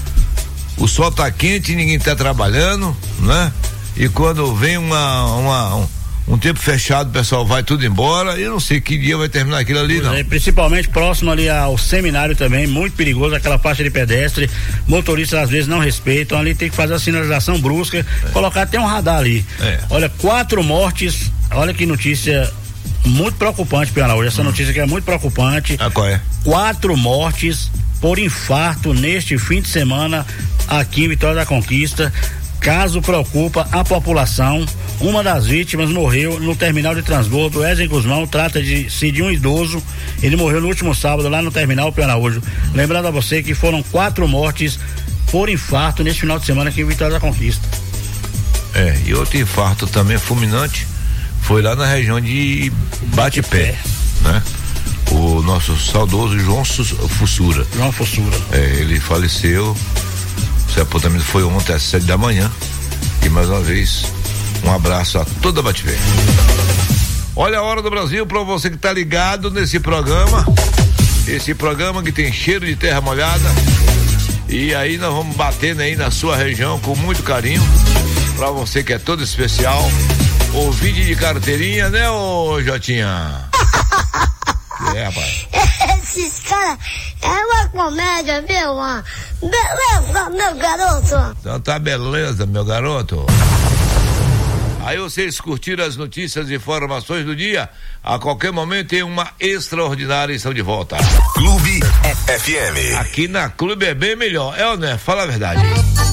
o sol tá quente e ninguém tá trabalhando, né? E quando vem uma, uma um, um tempo fechado, o pessoal vai tudo embora, eu não sei que dia vai terminar aquilo ali, pois não. É, principalmente próximo ali ao seminário também, muito perigoso, aquela faixa de pedestre, motoristas às vezes não respeitam, ali tem que fazer a sinalização brusca, é. Colocar até um radar ali. É. Olha, quatro mortes, olha que notícia muito preocupante, Pianal, essa hum. notícia que é muito preocupante. Ah, qual é? Quatro mortes por infarto neste fim de semana aqui em Vitória da Conquista. Caso preocupa a população. Uma das vítimas morreu no terminal de transbordo Wesley Guzmão, trata-se de um idoso, ele morreu no último sábado lá no terminal Pianaújo. Lembrando a você que foram quatro mortes por infarto neste final de semana aqui em Vitória da Conquista. É, e outro infarto também fulminante foi lá na região de Bate-Pé, né? O nosso saudoso João Fussura. João Fussura. É, ele faleceu. O sepultamento foi ontem às sete da manhã. E mais uma vez, um abraço a toda a Bate-Pé. Olha a hora do Brasil para você que tá ligado nesse programa. Esse programa que tem cheiro de terra molhada. E aí nós vamos batendo aí na sua região com muito carinho. Para você que é todo especial. Ouvinte de carteirinha, né, ô Jotinha? É, rapaz. Esses caras é uma comédia, viu? Uma beleza, meu garoto. Então tá beleza, meu garoto. Aí vocês curtiram as notícias e informações do dia. A qualquer momento tem uma extraordinária edição de volta. Clube F M. Aqui na Clube é bem melhor, é ou não é? Fala a verdade.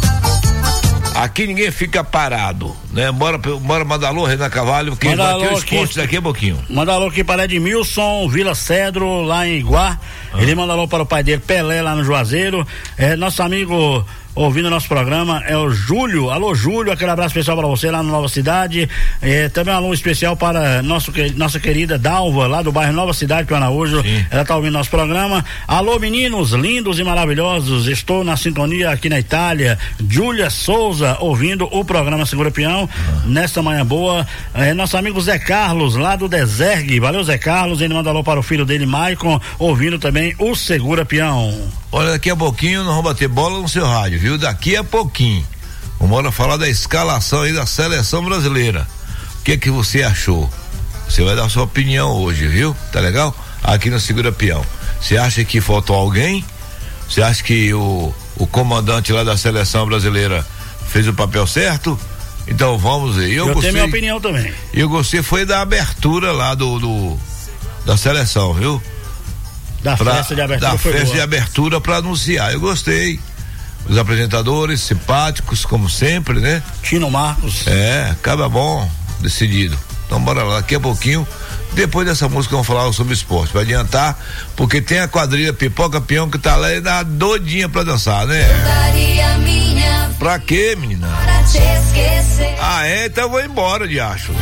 Aqui ninguém fica parado, né? Bora, bora mandar alô, Renan Carvalho, que manda bateu os pontos daqui a pouquinho. Manda alô aqui para Edmilson Vila Cedro, lá em Iguá. Ah. Ele manda alô para o pai dele, Pelé, lá no Juazeiro. É, nosso amigo, ouvindo o nosso programa, é o Júlio. Alô, Júlio, aquele abraço especial para você lá na Nova Cidade. É, também um alô especial para nosso, nossa querida Dalva, lá do bairro Nova Cidade, do Araújo. Ela tá ouvindo nosso programa. Alô, meninos lindos e maravilhosos, estou na sintonia aqui na Itália. Júlia Souza, ouvindo o programa Segura Peão, uhum. nesta manhã boa. É, nosso amigo Zé Carlos, lá do Desergue. Valeu, Zé Carlos. Ele manda alô para o filho dele, Maicon, ouvindo também o Segura Peão. Olha, daqui a pouquinho nós vamos bater bola no seu rádio, viu? Daqui a pouquinho. Vamos falar da escalação aí da seleção brasileira. O que que você achou? Você vai dar sua opinião hoje, viu? Tá legal? Aqui no Segura Peão. Você acha que faltou alguém? Você acha que o, o comandante lá da seleção brasileira fez o papel certo? Então vamos ver. Eu, eu gostei, tenho minha opinião também. Eu gostei foi da abertura lá do, do da seleção, viu? Da pra, festa de abertura. Da foi festa boa. de abertura para anunciar. Eu gostei. Os apresentadores simpáticos, como sempre, né? Tino Marcos. É, acaba bom, decidido. Então bora lá, daqui a pouquinho. Depois dessa música vamos falar sobre esporte, vai adiantar, porque tem a quadrilha Pipoca Peão que tá lá e dá doidinha pra dançar, né? Eu daria minha pra quê, menina? Pra te esquecer. Ah, é? Então eu vou embora, de acho.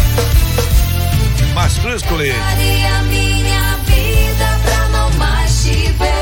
Mas Cruz Colete. Eu daria minha vida pra não mais te ver.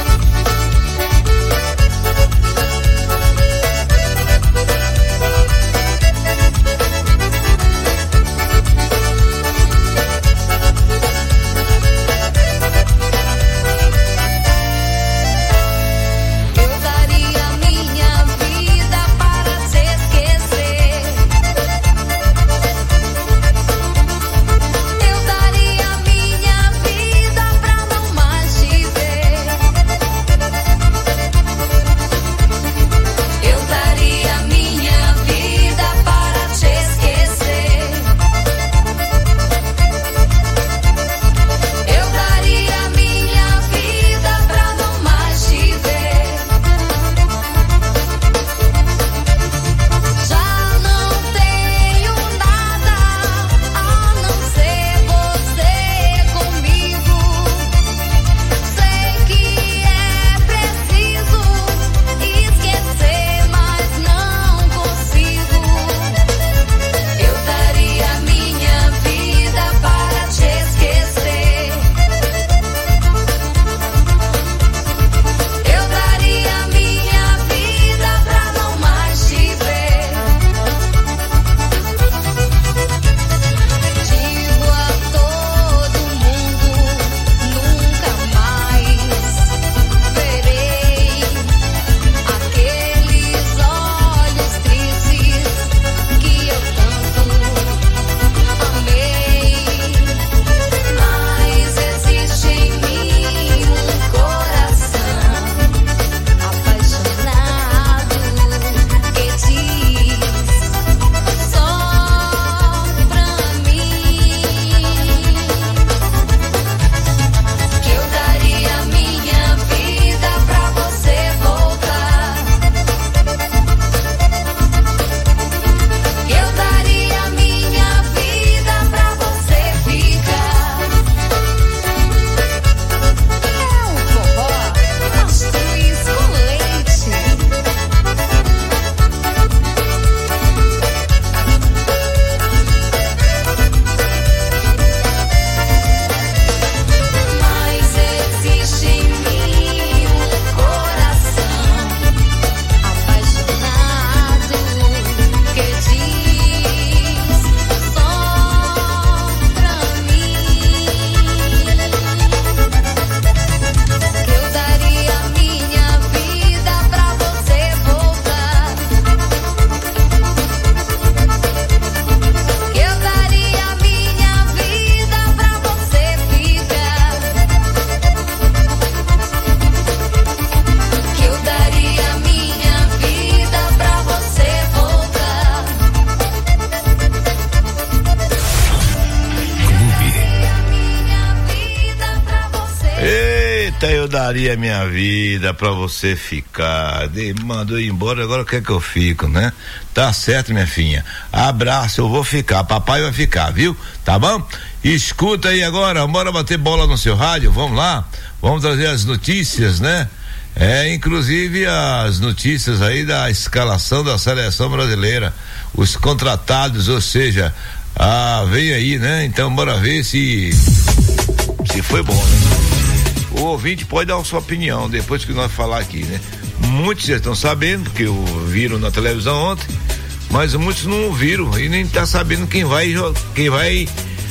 Eu daria minha vida pra você ficar. De, mandou ir embora, agora quer que eu fico, né? Tá certo, minha filha. Abraço, eu vou ficar. Papai vai ficar, viu? Tá bom? Escuta aí agora, bora bater bola no seu rádio, vamos lá? Vamos trazer as notícias, né? É, inclusive as notícias aí da escalação da seleção brasileira, os contratados, ou seja, ah, vem aí, né? Então bora ver se se foi bom, né? O ouvinte pode dar a sua opinião depois que nós falar aqui, né? Muitos já estão sabendo, porque viram na televisão ontem, mas muitos não viram e nem tá sabendo quem vai quem vai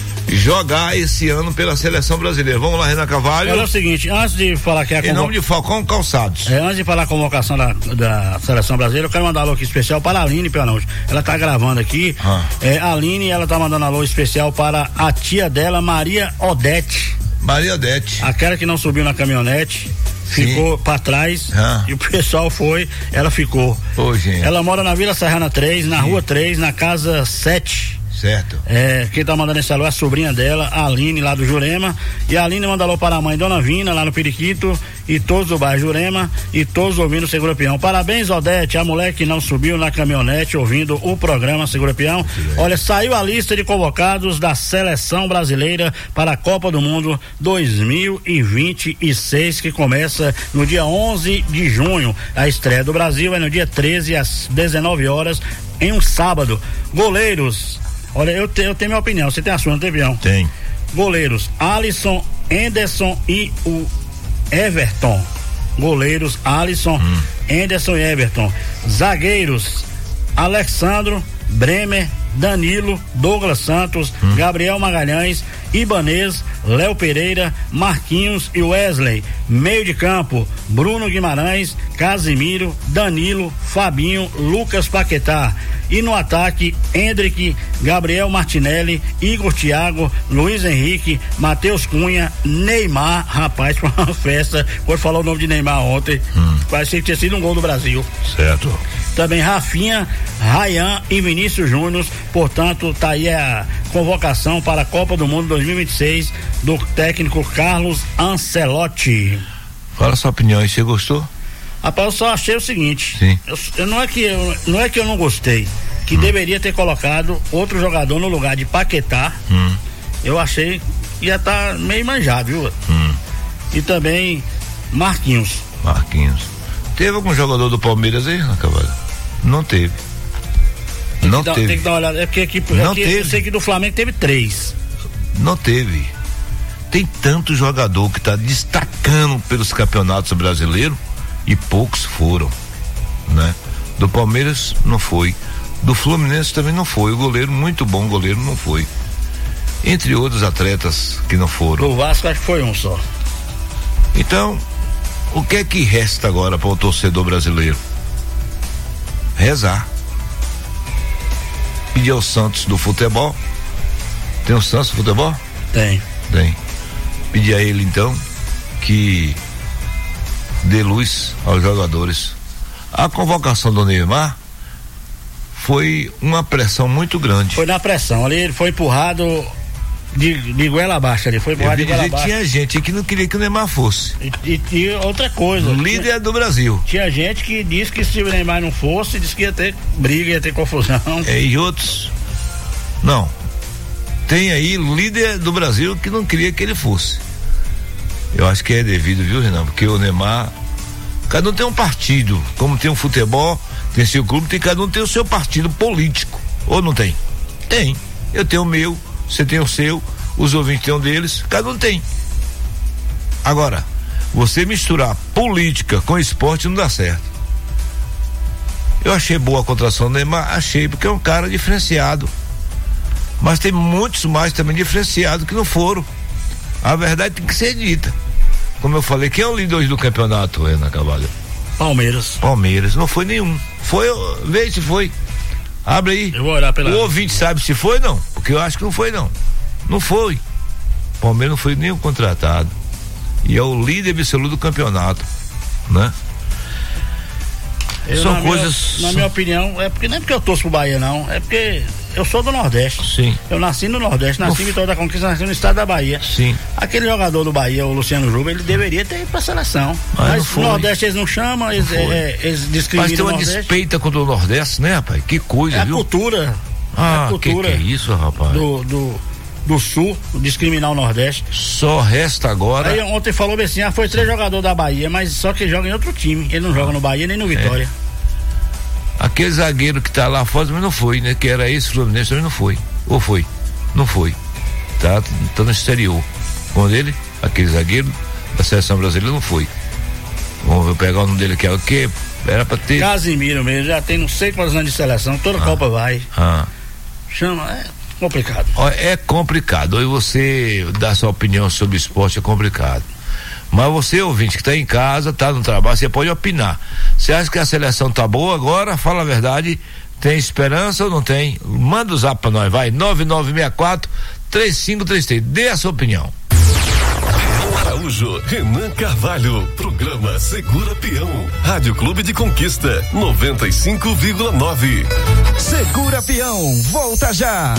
jogar esse ano pela seleção brasileira. Vamos lá, Renan Carvalho. Olha o seguinte, antes de falar que é a convocação. Em nome de Falcão Calçados. É, antes de falar a convocação da, da seleção brasileira, eu quero mandar um alô aqui especial para a Aline Pianão. Ela tá gravando aqui. Ah. É, a Aline, ela tá mandando alô especial para a tia dela, Maria Odete. Maria Odete. Aquela que não subiu na caminhonete. Ficou para trás ah. e o pessoal foi, ela ficou. Ô, gente. Ela mora na Vila Serrana três, na Sim. Rua três, na casa sete. Certo. É, quem tá mandando esse alô é a sobrinha dela, a Aline, lá do Jurema. E a Aline manda alô para a mãe, Dona Vina, lá no Periquito, e todos do bairro Jurema, e todos ouvindo o Segura Peão. Parabéns, Odete, a mulher que não subiu na caminhonete ouvindo o programa Segura Peão. Olha, saiu a lista de convocados da seleção brasileira para a Copa do Mundo dois mil e vinte e seis, que começa no dia onze de junho. A estreia do Brasil é no dia treze às dezenove horas, em um sábado. Goleiros. Olha, eu, te, eu tenho minha opinião, você tem a sua, não tem, Bião? Tem. Goleiros, Alisson, Anderson e o Everton. Goleiros, Alisson, hum. Anderson e Everton. Zagueiros, Alexandro, Bremer, Danilo, Douglas Santos, hum. Gabriel Magalhães, Ibanez, Léo Pereira, Marquinhos e Wesley. Meio de campo, Bruno Guimarães, Casimiro, Danilo, Fabinho, Lucas Paquetá. E no ataque, Hendrick, Gabriel Martinelli, Igor Thiago, Luiz Henrique, Matheus Cunha, Neymar. Rapaz, foi uma festa. Quando falou o nome de Neymar ontem, hum. parecia que tinha sido um gol do Brasil. Certo. Também Rafinha, Ryan e Vinícius Júnior. Portanto, tá aí a convocação para a Copa do Mundo dois mil e vinte e seis do técnico Carlos Ancelotti. Fala a sua opinião aí, você gostou? Rapaz, eu só achei o seguinte. Sim. Eu, eu, não, é que eu, não é que eu não gostei, que hum. deveria ter colocado outro jogador no lugar de Paquetá. Hum. Eu achei que ia estar tá meio manjado, viu? Hum. E também Marquinhos. Marquinhos. Teve algum jogador do Palmeiras aí, Cavalho? Não teve. Tem não dar, teve. Tem que dar uma olhada. É porque aqui, não aqui teve. Eu sei que do Flamengo teve três. Não teve. Tem tanto jogador que está destacando pelos campeonatos brasileiros e poucos foram, né? Do Palmeiras não foi. Do Fluminense também não foi. O goleiro, muito bom goleiro, não foi. Entre outros atletas que não foram. Do Vasco acho que foi um só. Então, o que é que resta agora para o torcedor brasileiro? Rezar. Pedir ao Santos do futebol. Tem o Santos do futebol? Tem. Tem. Pedir a ele então que dê luz aos jogadores. A convocação do Neymar foi uma pressão muito grande. Foi na pressão, ali ele foi empurrado de, de goela abaixo ali, foi empurrado de goela abaixo. Tinha gente que não queria que o Neymar fosse. E, e, e outra coisa. O líder tinha, do Brasil. Tinha gente que disse que se o Neymar não fosse, disse que ia ter briga, ia ter confusão. É, e outros, não. Tem aí líder do Brasil que não queria que ele fosse. Eu acho que é devido, viu, Renan? Porque o Neymar, cada um tem um partido, como tem um futebol, tem seu clube, tem cada um tem o seu partido político, ou não tem? Tem. Eu tenho o meu, você tem o seu, os ouvintes têm um deles, cada um tem. Agora, você misturar política com esporte não dá certo. Eu achei boa a contratação do Neymar, achei, porque é um cara diferenciado. Mas tem muitos mais também diferenciados que não foram. A verdade tem que ser dita. Como eu falei, quem é o líder hoje do campeonato, Renan Carvalho? Palmeiras. Palmeiras, não foi nenhum. Foi, vê se foi. Abre aí. Eu vou olhar pela. O ouvinte sabe se foi não? Porque eu acho que não foi não. Não foi. Palmeiras não foi nenhum contratado. E é o líder absoluto do campeonato, né? Eu, São na coisas. Minha, na minha opinião, é porque não é porque eu torço pro Bahia, não. É porque eu sou do Nordeste. Sim. Eu nasci no Nordeste, nasci em Vitória da Conquista, nasci no estado da Bahia. Sim. Aquele jogador do Bahia, o Luciano Juba, ele deveria ter ido pra seleção. Mas, Mas no Nordeste eles não chamam, eles, não é, eles discriminam. Mas tem uma despeita contra o Nordeste, né, rapaz? Que coisa, é viu? A cultura. Ah, é a cultura. Que, que é isso, rapaz? Do, do, do Sul, discriminar o Nordeste. Só resta agora. Aí ontem falou bem assim, ah, foi três jogadores da Bahia, mas só que joga em outro time. Ele não joga no Bahia nem no Vitória. É. Aquele zagueiro que tá lá fora, mas não foi, né? Que era esse Fluminense, também não foi. Ou foi? Não foi. Tá, tá no exterior. Quando ele, aquele zagueiro da seleção brasileira, não foi. Vamos pegar o nome dele, que é o quê? Era pra ter. Casimiro mesmo, já tem não sei quantos anos de seleção, toda ah. Copa vai. Ah. Chama, é complicado. É complicado. Hoje você dar sua opinião sobre esporte é complicado. Mas você, ouvinte, que tá em casa, tá no trabalho, você pode opinar. Você acha que a seleção tá boa agora? Fala a verdade. Tem esperança ou não tem? Manda o zap pra nós, vai. nove nove seis quatro, três cinco três três. Dê a sua opinião. Araújo, Renan Carvalho, programa Segura Peão, Rádio Clube de Conquista, noventa e cinco vírgula nove. Segura Peão, volta já.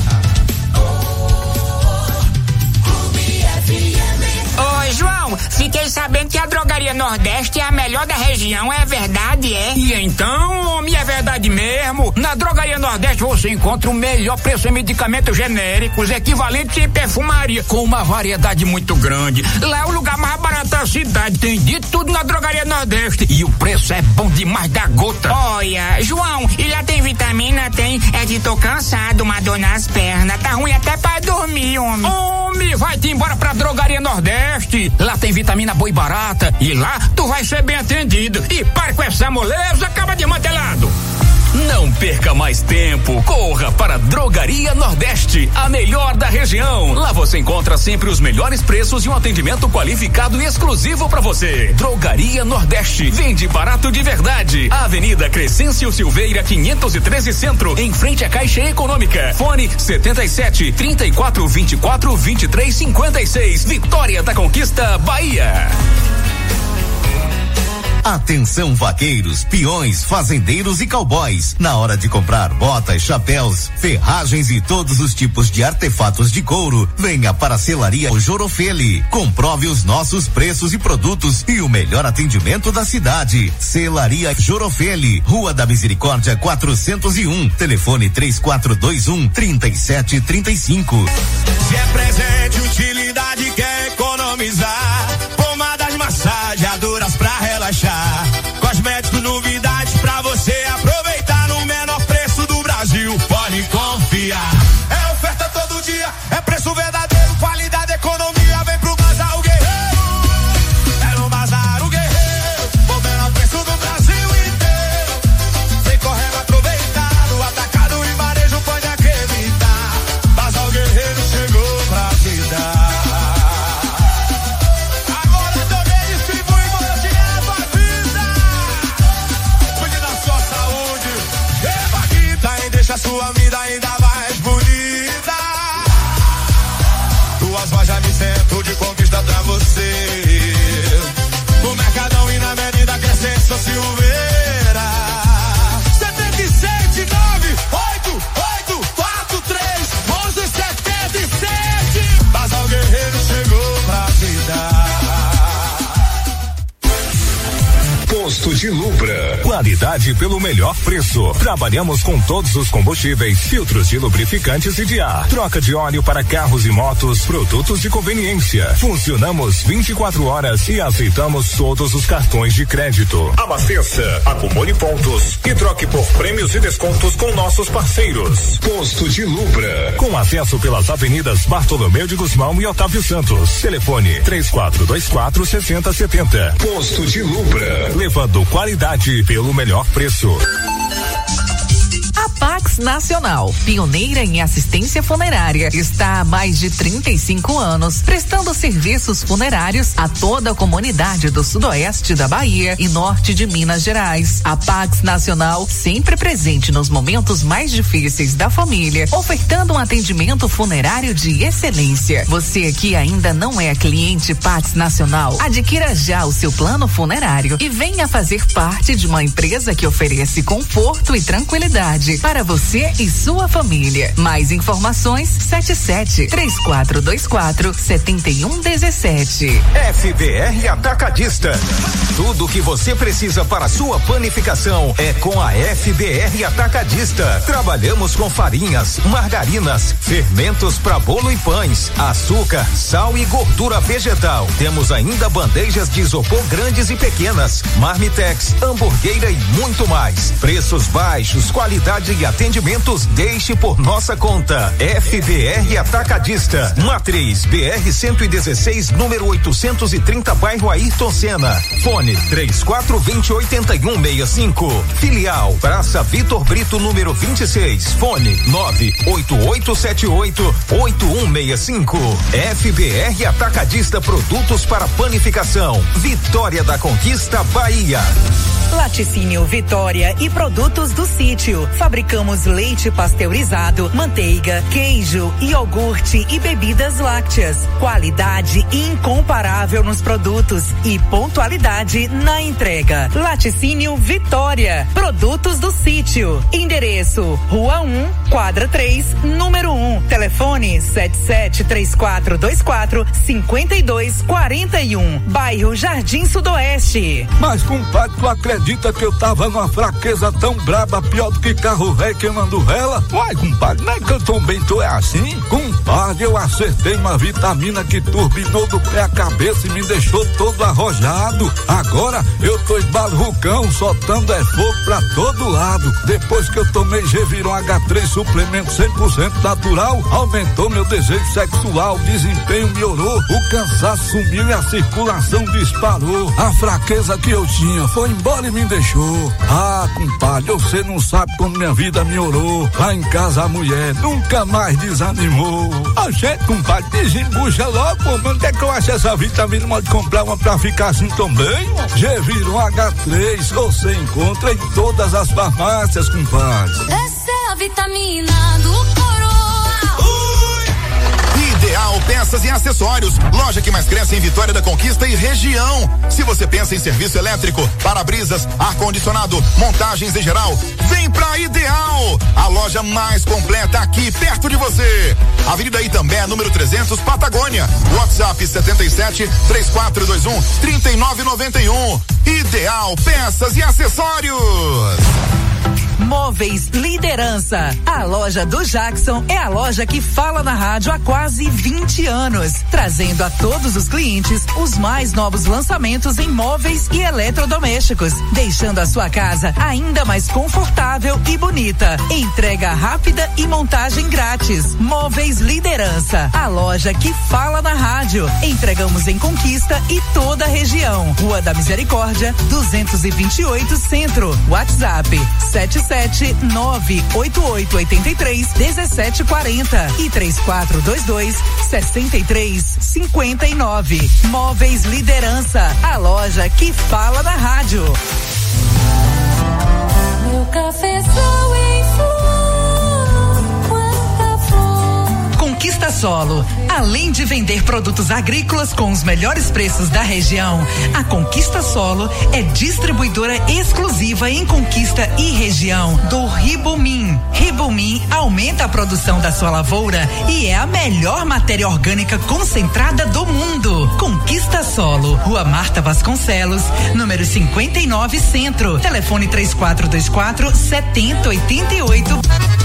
Ô João, fiquei sabendo que a Drogaria Nordeste é a melhor da região, é verdade, é? E então, homem, é verdade mesmo. Na Drogaria Nordeste você encontra o melhor preço em medicamentos genéricos, equivalentes em perfumaria, com uma variedade muito grande. Lá é o lugar mais barato da cidade, tem de tudo na Drogaria Nordeste. E o preço é bom demais da gota. Olha, João, e lá tem vitamina, tem? É que tô cansado, uma dor nas pernas, tá ruim até pra dormir, homem. Homem, vai-te embora pra Drogaria Nordeste. Lá tem vitamina boa e barata. E lá tu vai ser bem atendido. E para com essa moleza, acaba de mantelado. Não perca mais tempo. Corra para Drogaria Nordeste, a melhor da região. Lá você encontra sempre os melhores preços e um atendimento qualificado e exclusivo para você. Drogaria Nordeste. Vende barato de verdade. Avenida Crescêncio Silveira, quinhentos e treze Centro, em frente à Caixa Econômica. Fone setenta e sete, trinta e quatro, vinte e quatro, vinte e três, cinquenta e seis. Vitória da Conquista, Bahia. Atenção vaqueiros, peões, fazendeiros e cowboys. Na hora de comprar botas, chapéus, ferragens e todos os tipos de artefatos de couro, venha para a Selaria Jorofeli. Comprove os nossos preços e produtos e o melhor atendimento da cidade. Selaria Jorofeli, Rua da Misericórdia quatrocentos e um. Telefone três quatro dois um, trinta e sete, trinta e cinco. Se é presente, utilidade, quer economizar. Pomadas massageadoras pra relaxar. Cosméticos, novidades pra você aproveitar no menor preço do Brasil. Pode confiar. É oferta todo dia, é preço verdadeiro, qualidade, economia. Vem pro Bazar o Guerreiro. É no Bazar o Guerreiro, o menor preço do Brasil inteiro. Vem correndo aproveitar, no atacado e varejo pode acreditar. Bazar o Guerreiro chegou pra te dar. Deixa a sua vida ainda mais bonita. Duas lojas de centro de conquista pra você. No Mercadão e na Avenida Crescêncio Silveira. setenta e sete, nove, oito, oito, quatro, três, onze, setenta e sete. Bazar o Guerreiro chegou pra te dar. Posto de Lubra. Qualidade pelo melhor preço. Trabalhamos com todos os combustíveis, filtros de lubrificantes e de ar. Troca de óleo para carros e motos, produtos de conveniência. Funcionamos vinte e quatro horas e aceitamos todos os cartões de crédito. Abasteça, acumule pontos e troque por prêmios e descontos com nossos parceiros. Posto de Lubra. Com acesso pelas avenidas Bartolomeu de Guzmão e Otávio Santos. Telefone três quatro dois quatro, seis zero sete zero. Posto de Lubra. Levando qualidade pelo melhor preço. A Pax Nacional, pioneira em assistência funerária, está há mais de trinta e cinco anos prestando serviços funerários a toda a comunidade do sudoeste da Bahia e norte de Minas Gerais. A Pax Nacional, sempre presente nos momentos mais difíceis da família, ofertando um atendimento funerário de excelência. Você que ainda não é cliente Pax Nacional, adquira já o seu plano funerário e venha fazer parte de uma empresa que oferece conforto e tranquilidade para você e sua família. Mais informações sete sete, três quatro dois quatro, sete um um sete. F B R Atacadista. Tudo o que você precisa para sua panificação é com a F B R Atacadista. Trabalhamos com farinhas, margarinas, fermentos para bolo e pães, açúcar, sal e gordura vegetal. Temos ainda bandejas de isopor grandes e pequenas, marmitex, hamburgueira e muito mais. Preços baixos, qualidade e atendimentos, deixe por nossa conta. F B R Atacadista, Matriz B R cento e dezesseis, número oitocentos e trinta, bairro Ayrton Senna. Fone três quatro dois zero, oito um seis cinco. Filial Praça Vitor Brito, número vinte e seis. Fone nove oito oito sete oito, oito um seis cinco. F B R Atacadista, produtos para panificação. Vitória da Conquista, Bahia. Laticínio Vitória e produtos do sítio. Fabricamos leite pasteurizado, manteiga, queijo, iogurte e bebidas lácteas. Qualidade incomparável nos produtos e pontualidade na entrega. Laticínio Vitória, produtos do sítio. Endereço: Rua um, quadra três, número um. Telefone sete sete três quatro dois quatro, cinco dois quatro um. Bairro Jardim Sudoeste. Mas, compadre, tu acredita que eu tava numa fraqueza tão braba, pior do que carro velho queimando vela? Uai, compadre, não é que eu também tô é assim? Compadre, eu acertei uma vitamina que turbinou do pé à cabeça e me deixou todo arrojado. Agora eu tô esbalrucão, soltando é fogo pra todo lado. Depois que eu tomei Geviron H três, suplemento cem por cento natural, aumentou meu desejo sexual, desempenho melhorou, o cansaço sumiu e a circulação disparou. A fraqueza que eu tinha foi embora e me deixou. Ah, compadre, você não sabe como minha vida melhorou. Lá em casa a mulher nunca mais desanimou. A gente, compadre, desembucha logo, pô, onde é que eu acho essa vitamina? Pode comprar uma pra ficar assim também? Geviron H três, você encontra em todas as farmácias, compadre. Essa é a vitamina do Coroa. Ideal Peças e Acessórios, loja que mais cresce em Vitória da Conquista e região. Se você pensa em serviço elétrico, para-brisas, ar-condicionado, montagens em geral, vem pra Ideal, a loja mais completa aqui perto de você. Avenida Itambé, número trezentos, Patagônia. WhatsApp setenta e sete, três quatro dois um, trinta e nove noventa e um. Ideal Peças e Acessórios. Móveis Liderança. A loja do Jackson é a loja que fala na rádio há quase vinte anos, trazendo a todos os clientes os mais novos lançamentos em móveis e eletrodomésticos, deixando a sua casa ainda mais confortável e bonita. Entrega rápida e montagem grátis. Móveis Liderança, a loja que fala na rádio. Entregamos em Conquista e toda a região. Rua da Misericórdia, duzentos e vinte e oito, Centro. WhatsApp sete sete nove oito oito oito três um sete quatro zero e três quatro dois dois sessenta e três cinquenta e nove. Móveis Liderança, a loja que fala na rádio. Meu cafezão em flor, quanta flor. Conquista Solo. Além de vender produtos agrícolas com os melhores preços da região, a Conquista Solo é distribuidora exclusiva em Conquista e região do Ribomin. Ribomin aumenta a produção da sua lavoura e é a melhor matéria orgânica concentrada do mundo. Conquista Solo, Rua Marta Vasconcelos, número cinquenta e nove, Centro. Telefone três quatro dois quatro, sete zero oito oito.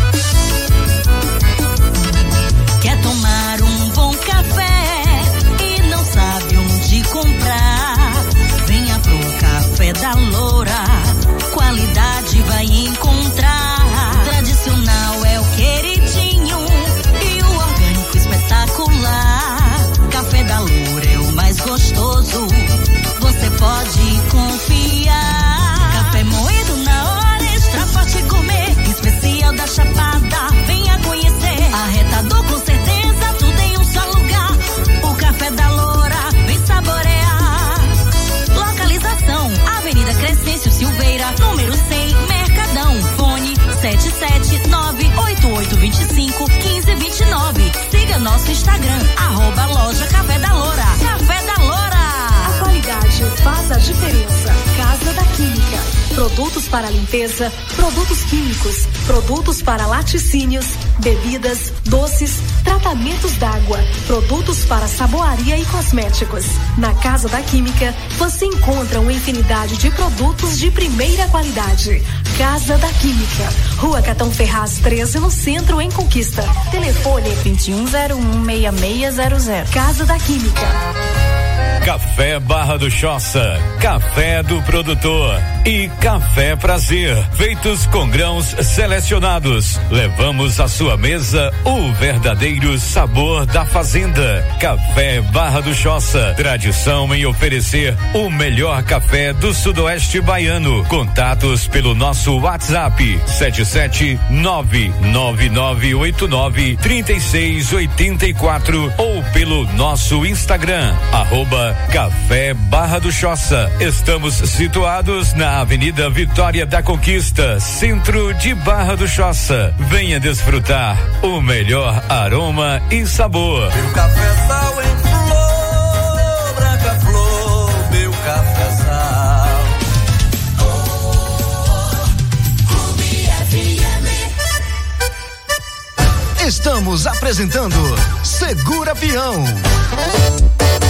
Quer tomar um bom café e não sabe onde comprar? Venha pro Café da Loura, qualidade vai encontrar. Tradicional é o queridinho e o orgânico espetacular. Café da Loura é o mais gostoso, você pode confiar. Café moído na hora, extra forte gourmet, especial da Chapada, venha conhecer. Arretador com certeza, tudo em um só lugar. O Café da Loura, vem saborear. Localização, Avenida Crescêncio Silveira, número cem, Mercadão. Fone sete sete nove oito oito dois cinco um cinco dois nove. Siga nosso Instagram, arroba loja Café da Loura. Café da Loura. A qualidade faz a diferença. Casa da Química, produtos produtos para limpeza, produtos químicos, produtos para laticínios, bebidas, doces, tratamentos d'água, produtos para saboaria e cosméticos. Na Casa da Química, você encontra uma infinidade de produtos de primeira qualidade. Casa da Química, Rua Catão Ferraz treze, no centro, em Conquista. Telefone vinte e um zero um, seis seis zero zero. Casa da Química. Café Barra do Choça, café do produtor e Café Prazer, feitos com grãos selecionados. Levamos à sua mesa o verdadeiro sabor da fazenda. Café Barra do Choça, tradição em oferecer o melhor café do sudoeste baiano. Contatos pelo nosso WhatsApp sete sete nove nove nove oito nove três seis oito quatro ou pelo nosso Instagram, arroba Café Barra do Choça. Estamos situados na Avenida Vitória da Conquista, centro de Barra do Choça. Venha desfrutar o melhor aroma e sabor. Meu cafezal em flor, branca flor, meu cafezal. Estamos apresentando Segura Peão.